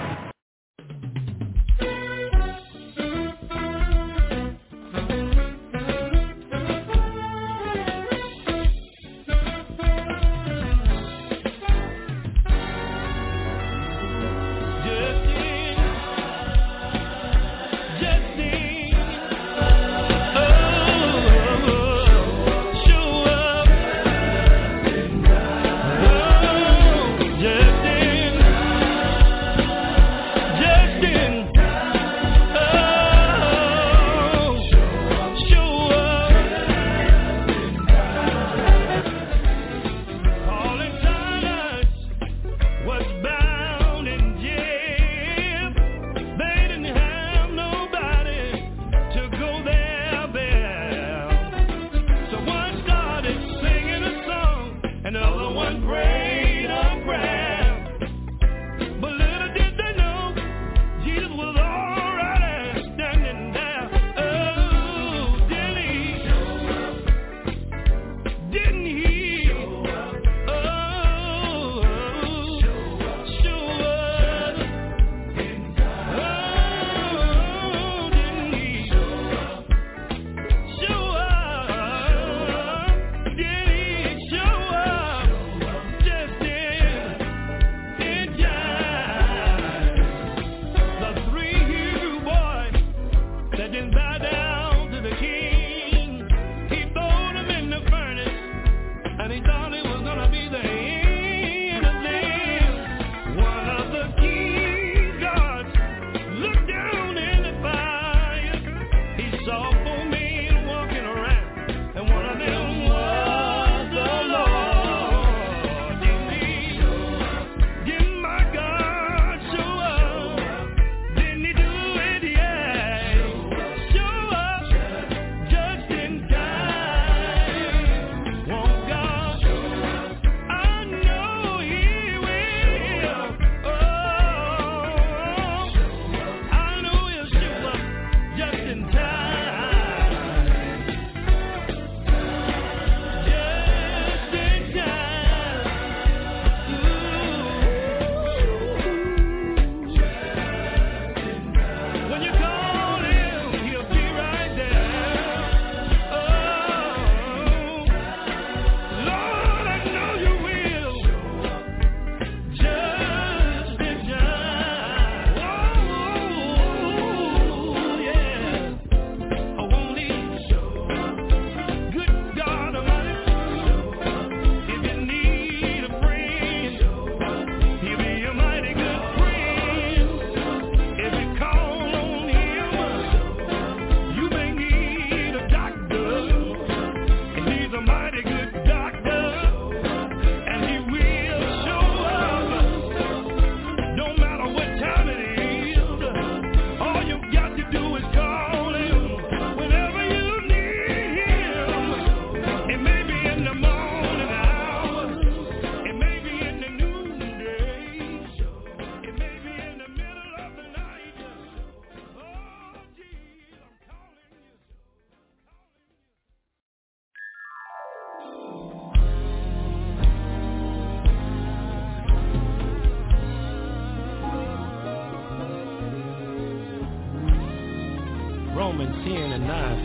Romans ten and nine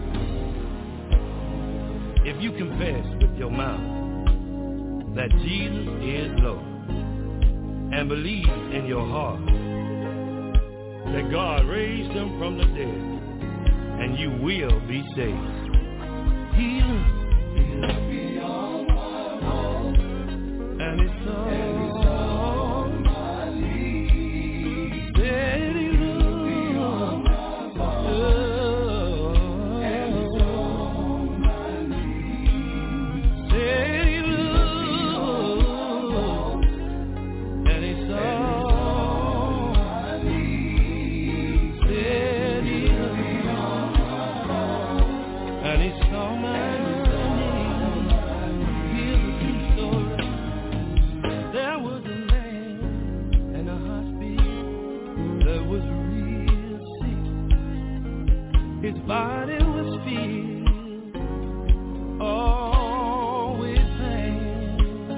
says, if you confess with your mouth that Jesus is Lord and believe in your heart that God raised him from the dead, and you will be saved. Healing, healing beyond my home, and it's all, and it's all my need. Steady love beyond my home, and it's all my need. Steady love, and it's all my need. Steady love, and it's all my need. His body was filled, all with pain.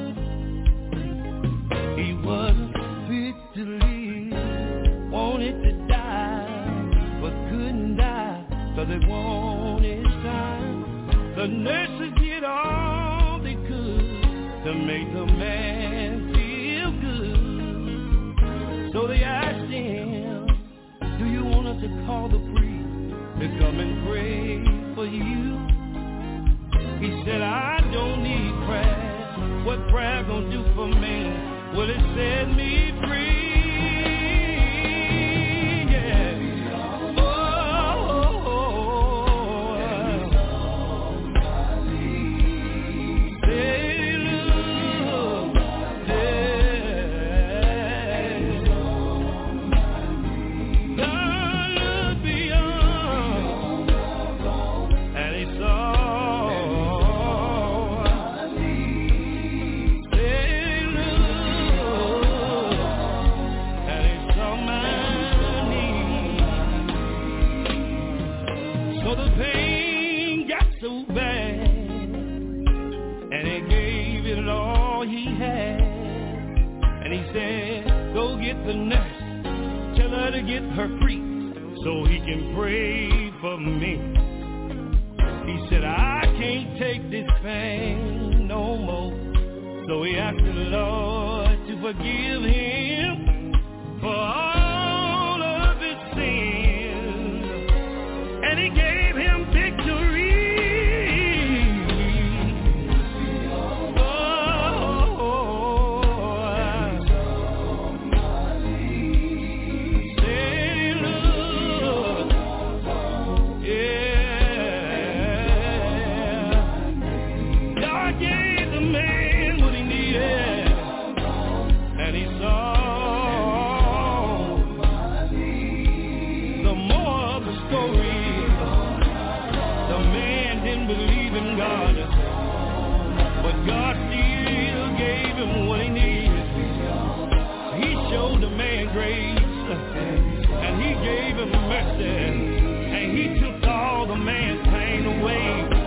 He wasn't fit to live, wanted to die, but couldn't die, cause they wanted time. The nurses did all they could to make the man feel good. So they asked him, do you want us to call the priest to come and pray for you? He said, I don't need prayer. What prayer gonna do for me? Will it set me free? Yeah. Oh, oh, oh, say love, yeah. God look beyond, and it's all I need. Say love, and it's all my need. So the pain got so bad, and he gave it all he had. And he said, go get the nurse, tell her to get her free, so he can pray for me. He said, I can't take this pain no more. So he asked the Lord to forgive him for all of his sins. And he gave him victory. Oh, say love, yeah. God gave the man what he needed, and he saw the more of the story. The man didn't believe in God, but God still gave him what he needed. He showed the man grace, and he gave him mercy, and he took all the man's pain away.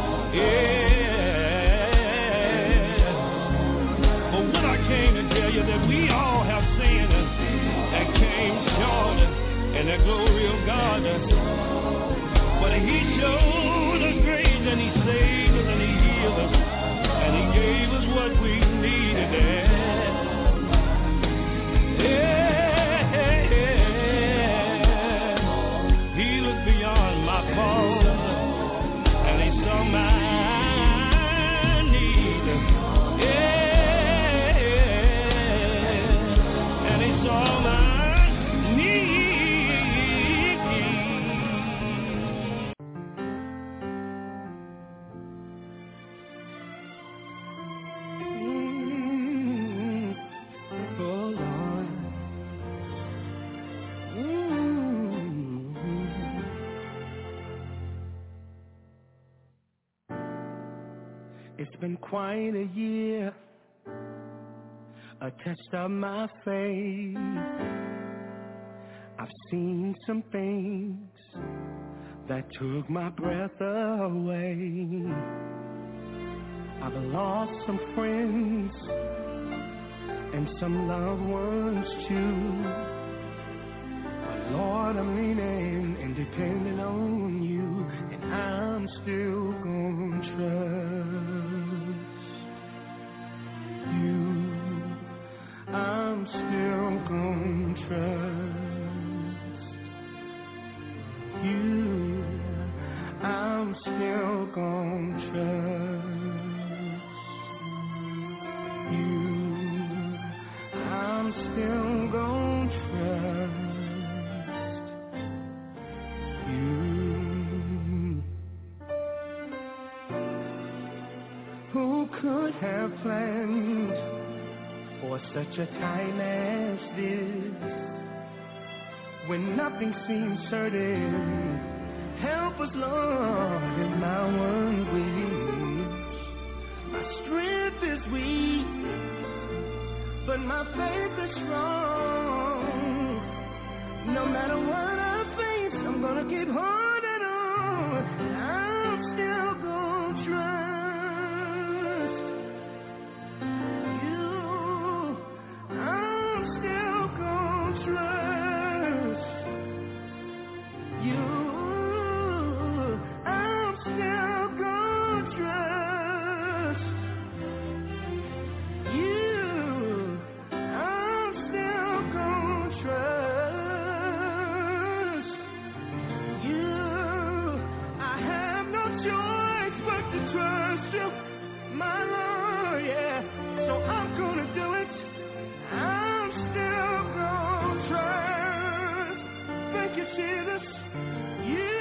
Yeah. But what I came to tell you, that we all have sinned and came short in the glory of God. But he showed us grace, and he saved us, and he healed us, and he gave us what we needed. Yeah. He looked beyond my fault, and he saw my need. Yeah. And he saw my need. Mm. Oh Lord. Mm. It's been quite a year, a test of my faith. I've seen some things that took my breath away. I've lost some friends and some loved ones too. But Lord, I'm leaning I'm depending on you, and I'm still gonna trust you. I'm still gonna trust you. I'm still gonna trust you. I'm still gonna trust you. Who could have planned for such a time as this, when nothing seems certain? Help us, Lord, in my one wish. My strength is weak, but my faith is strong. No matter what I face, I'm gonna keep holding on. I'm still gonna trust you. I'm still gonna trust you. I'm still gonna trust you. I'm still gonna trust you. I have no choice but to trust you, my Lord, yeah. So I'm gonna do it. I'm still gonna trust. Thank you, Jesus. You,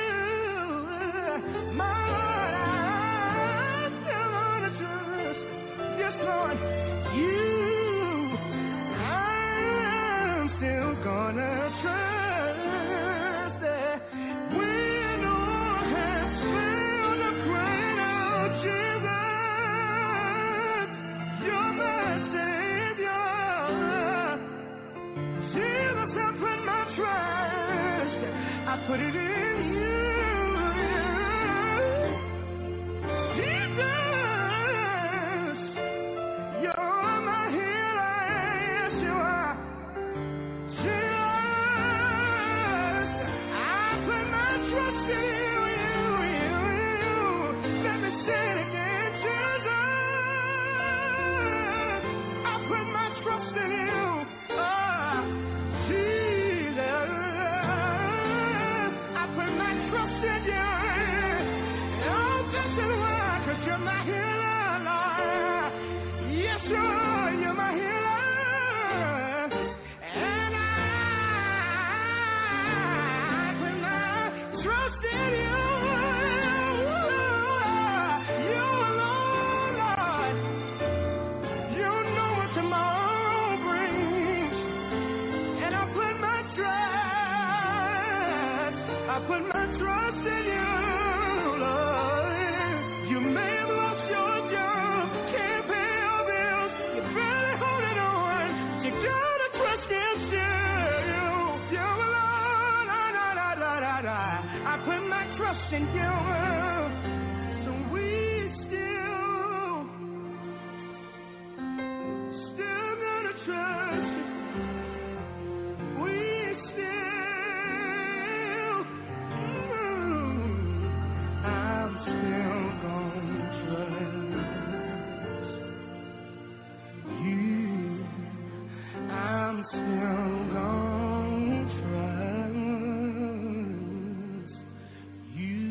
my Lord, I'm still gonna trust. Yes, Lord, you, I'm still gonna trust that when all has failed to cry out, Jesus, you're my Savior. Jesus, I put my trust, I put it in you. Jesus, you're my healer, yes you are. Jesus, I put my trust in you, you, you, you. Let me say it again, Jesus, I put my trust in you. Ah, Jesus, I put my trust in you. Oh, that's the why, 'cause you're my healer, Lord. Yes, you are, you're my healer. And I put my trust in you. You alone, Lord. You know what tomorrow brings. And I put my trust, I put my trust in you, Lord. You may have lost your job, can't pay your bills, you're barely holding on. You gotta trust in you. You alone, la, la, la, la, la, la. I put my trust in you. So we still, still gonna trust you. We still, mm, I'm still gonna trust you. I'm still gonna trust you.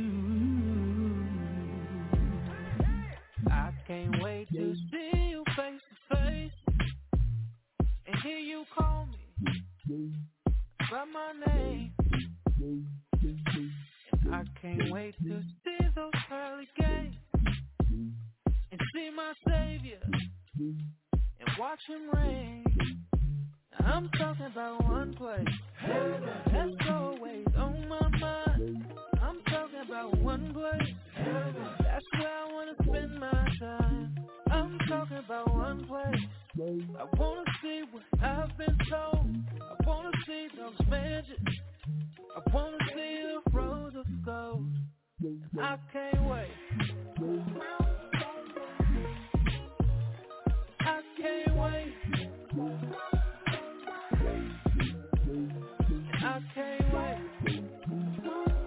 I can't wait to see you face to face and hear you call me by my name. And I can't wait to see those pearly gates and see my Savior and watch him reign. I'm talking about one place, that's always on my mind. I'm talking about one place, that's where I wanna spend my time. I'm talking about one place, I wanna see what I've been told. I wanna see those mansions, I wanna see the rows of gold. And I can't wait, I can't wait, I can't wait.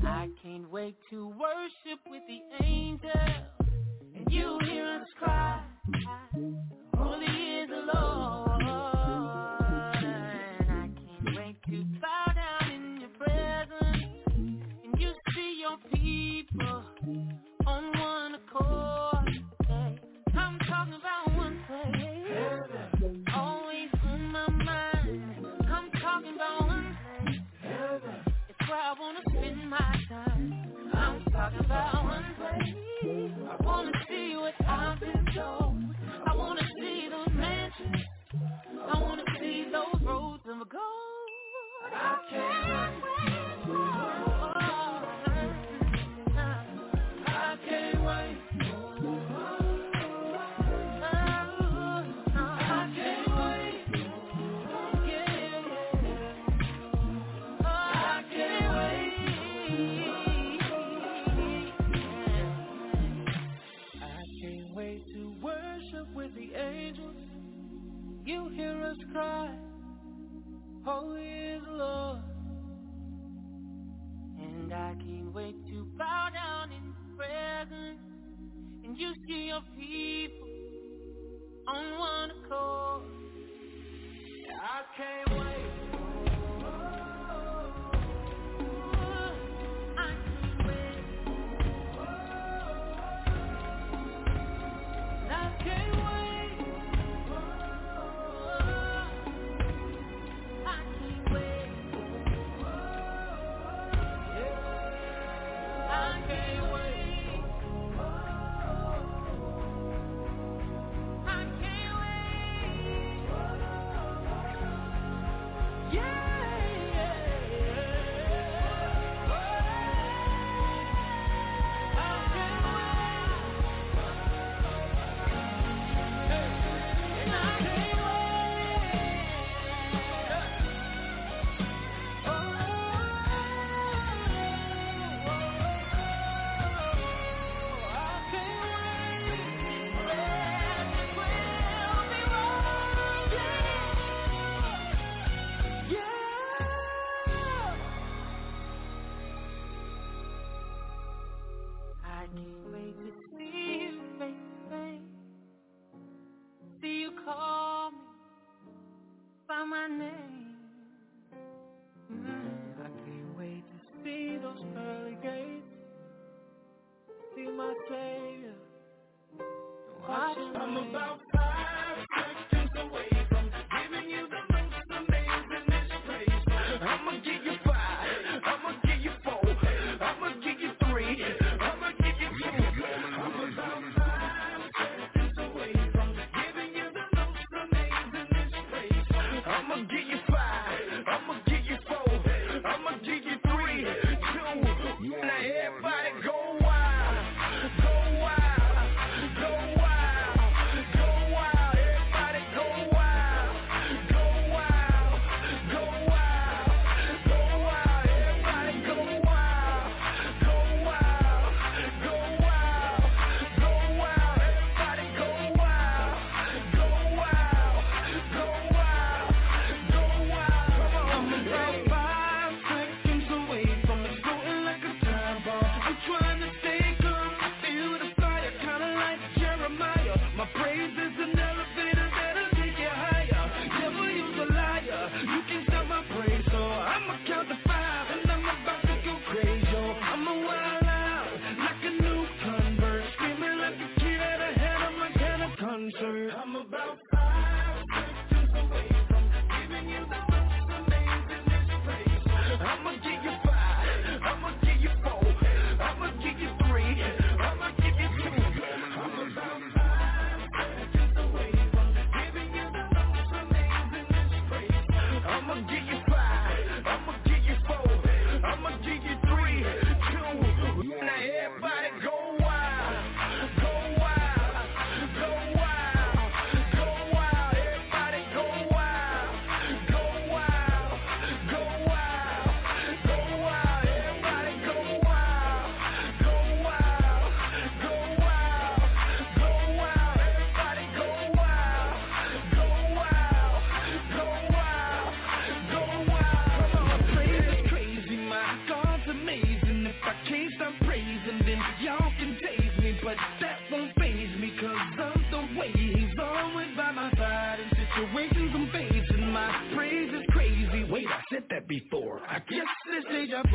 I can't wait to worship with the angels, and you hear us cry, holy is the Lord. And I can't wait to bow down in your presence, and you see your people on one accord. I'm talking about one place, always on my mind. I'm talking about one place, it's where I wanna spend my time. I'm talking about one place, I wanna see what I've been told. I wanna see those mansions, I wanna see those roads of gold. I can't wait, I can't wait. You hear us cry, holy is the Lord. And I can't wait to bow down in His presence, and you see your people on one accord. I can't wait. I can't wait. I can't wait. I'm about five seconds away from giving you the most amazing praise. I'ma give you five, I'ma give you four, I'ma give you three, I'ma give you two.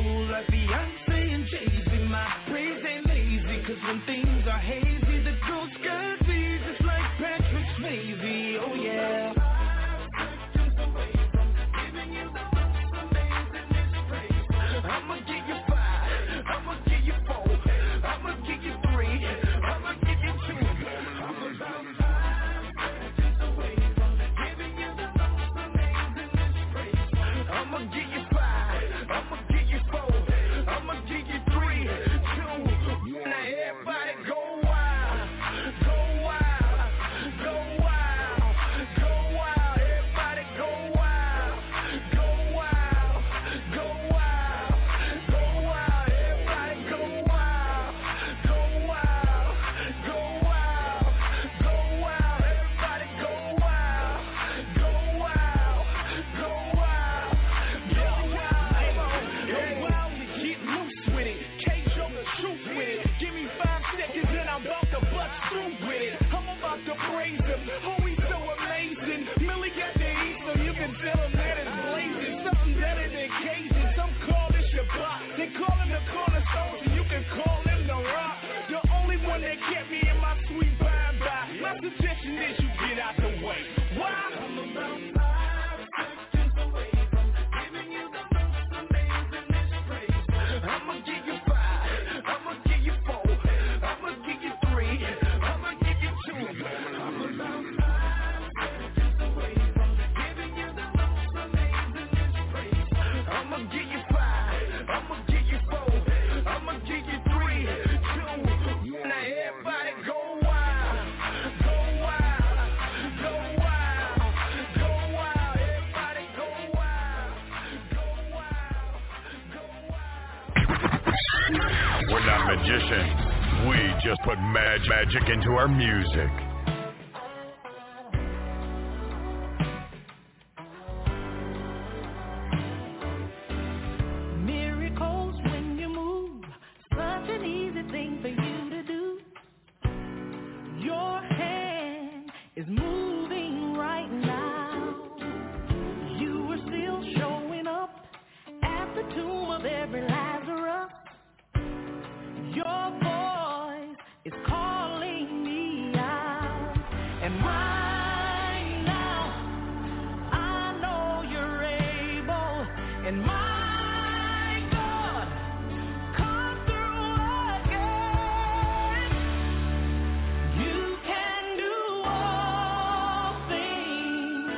fool like Beyonce and Jay-Z. My praise ain't lazy, cause when things are hazy, the ghost got me just like Patrick Swayze. Oh yeah. I'ma give you five, I'ma give you four, I'ma give you three, I'ma give you two. I'm about five seconds away from giving you the most amazing praise. I'ma give you five, I'ma give you four, I'ma give you three, two. Now everybody go wild, go wild, go wild, go wild. Everybody go wild, go wild, go wild. Go wild, everybody go wild, go wild, go wild, go wild, everybody go wild, go wild, go wild, go wild, go wild, we get loose with it, K-Joe the truth with it, give me five seconds and I'm about to bust through with it, I'm about to praise him, oh he's so amazing, Millie got the heat so you can tell him that it's blazing, something better than Cajun, some call this your block, they call him the cornerstone, so you can call him the rock. The only one that kept me in my sweet bye-bye. My suggestion is you get out the way. Why? I'm about five seconds away from giving you the most amazing praise. I'ma give you five, I'ma give you four, I'ma give you three, I'ma give you two. I'm about five seconds away from giving you the most amazing praise. I'ma give you five, I'ma give you four, I'ma give you three, two. Now everybody go wild, go wild, go wild, go wild. Everybody go wild, go wild, go wild. We're not magicians. We just put mag- magic into our music. Miracles when you move, such an easy thing for you to do. Your hand is moving right now. You are still showing up at the tomb of every Lazarus. Your voice is calling me out. And right now, I know you're able. And my God, come through again. You can do all things.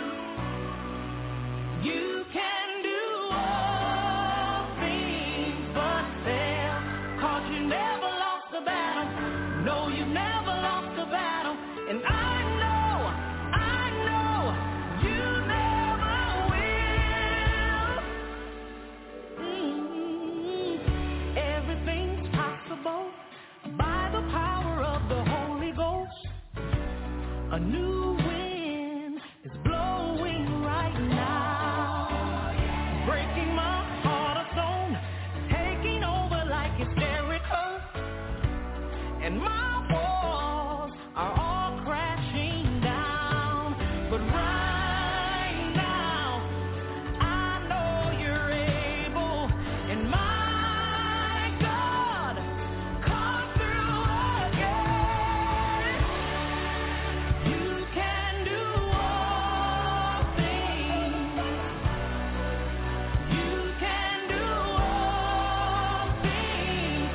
You can do all things but fail. 'Cause you never lost a battle. No, you never lost a battle. And I know, I know, you never will. Mm-hmm. Everything's possible by the power of the Holy Ghost. A new wind is blowing right now, breaking my heart of stone, taking over like it's Jericho, and my walls are all crashing down. But right now, I know you're able, and my God, come through again. You can do all things. You can do all things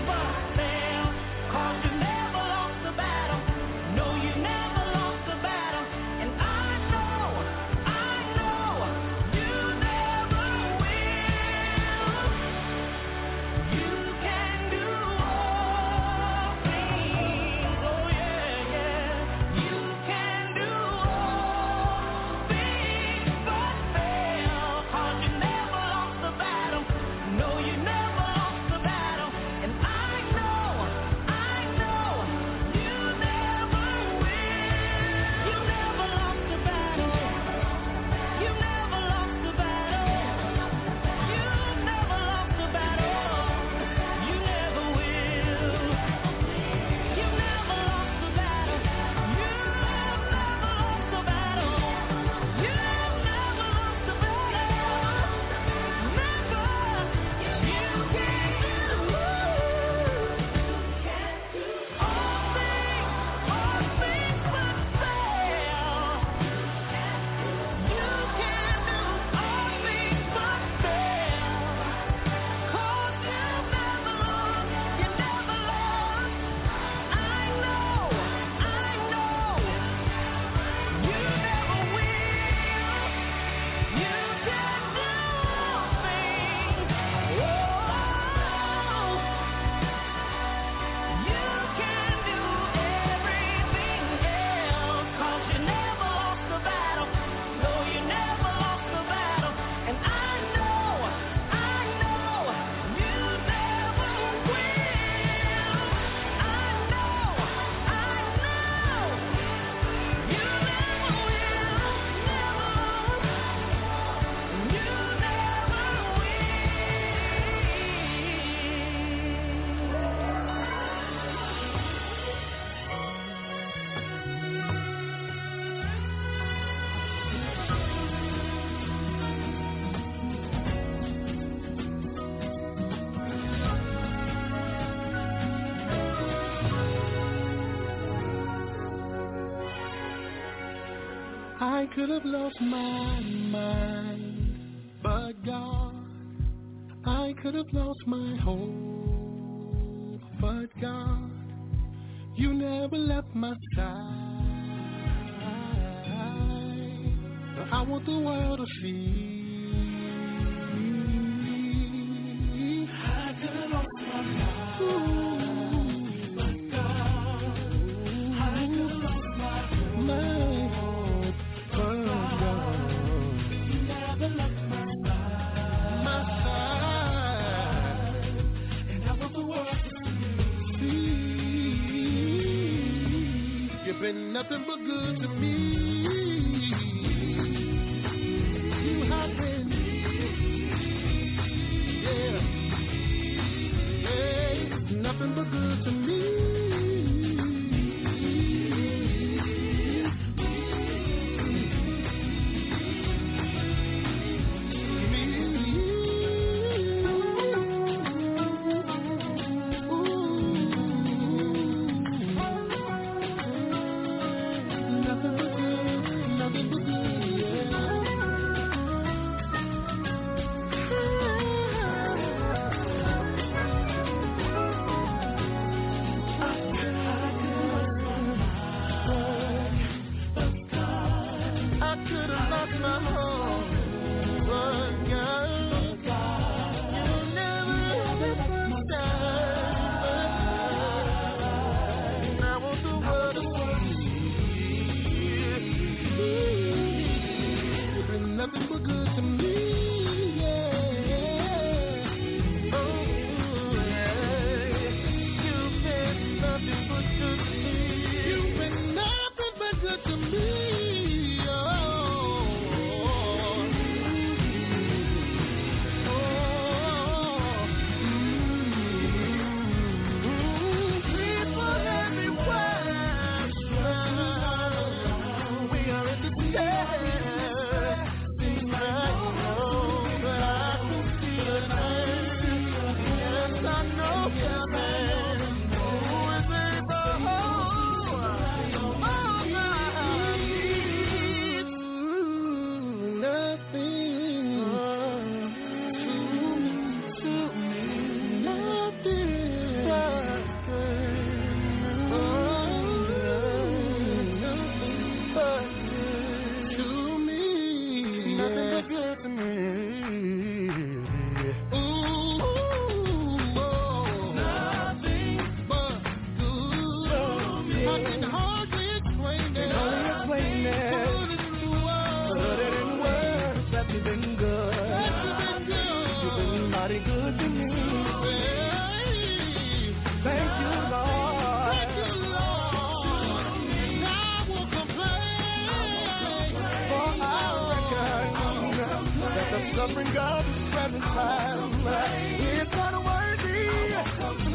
I could have lost my mind, but God, I could have lost my hope, but God, you never left my side. I want the world to see. I could have lost my mind, but God, I could have lost my hope, but God, you never left my side, my side, and I want the world to see. You've been nothing but good to me. You have been, yeah, hey, nothing but good to me. Suffering God is present time. It's not worthy to be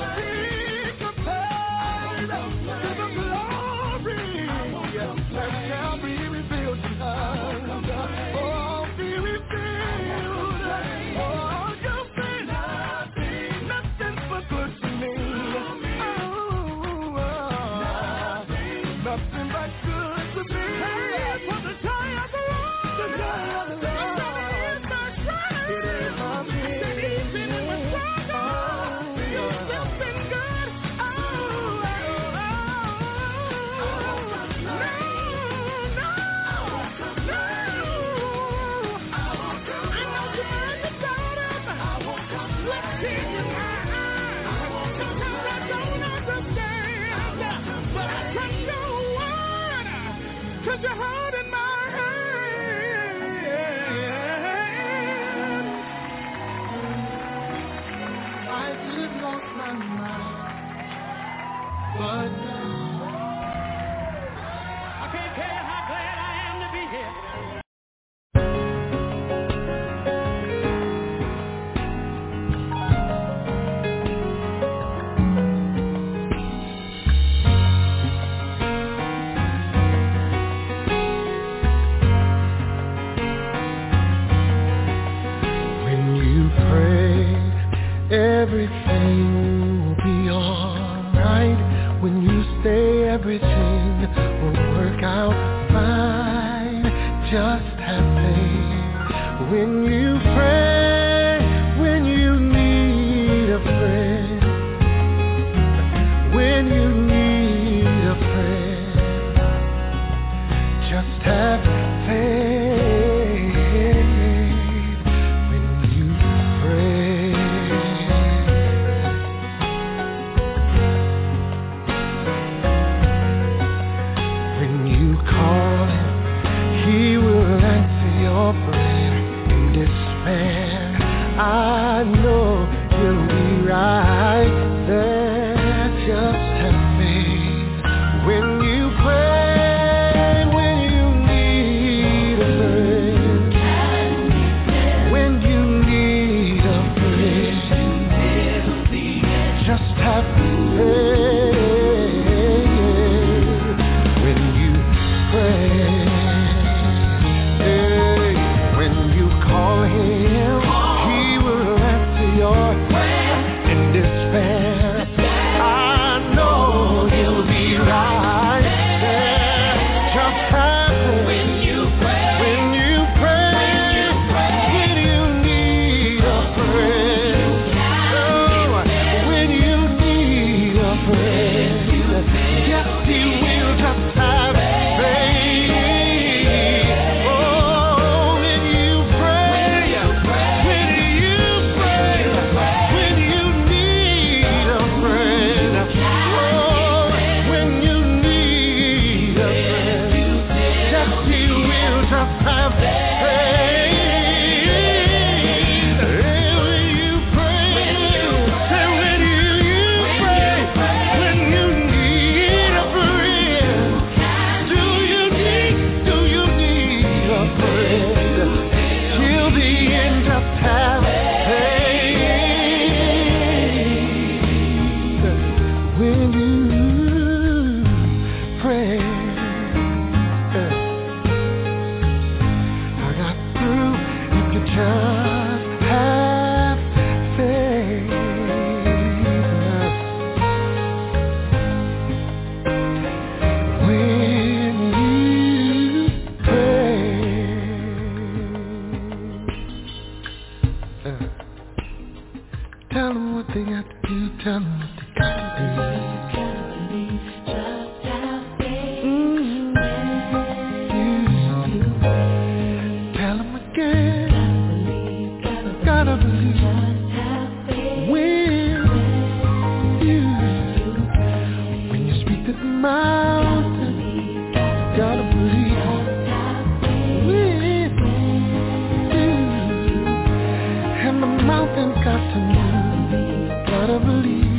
compared to the glory that shall be revealed to us. Oh, be revealed. Oh, you've been nothing but good to me. Oh, nothing but good to me. For the joy of the Lord, the joy of the Lord. Put your heart in my hand. I could have lost my mind, but I can't tell you how glad I am to be here. Everything will be alright. When you stay, everything will work out fine. just have faith. When you pray, when you need a friend, when you need a friend, just have faith. When you pray, when you call him, he will answer your prayer. In despair, I know you'll be right there. Just have faith. When you pray, when you need a friend, when you need a friend, just have faith. When you pray, when you call him, he will answer your prayer. In despair, I know he'll be right there. Just have faith. When you pray, when you pray, when you need a friend, oh, when you need a friend, yes, he will. Just have faith. Oh, when you pray, when you pray, when you need a friend, oh, when you need a friend, yes, he will. Just have faith. When you pray, and when you pray, when you need a friend, do you need, do you need a friend? Till the end, just have faith. When you pray, I got through. If you just have faith. When you pray, uh, tell them what they got to do. Tell them what they got to do. Tell them again. Gotta believe. When you, when you speak to the mountain, gotta believe. When you, and the mountain got to move, gotta believe.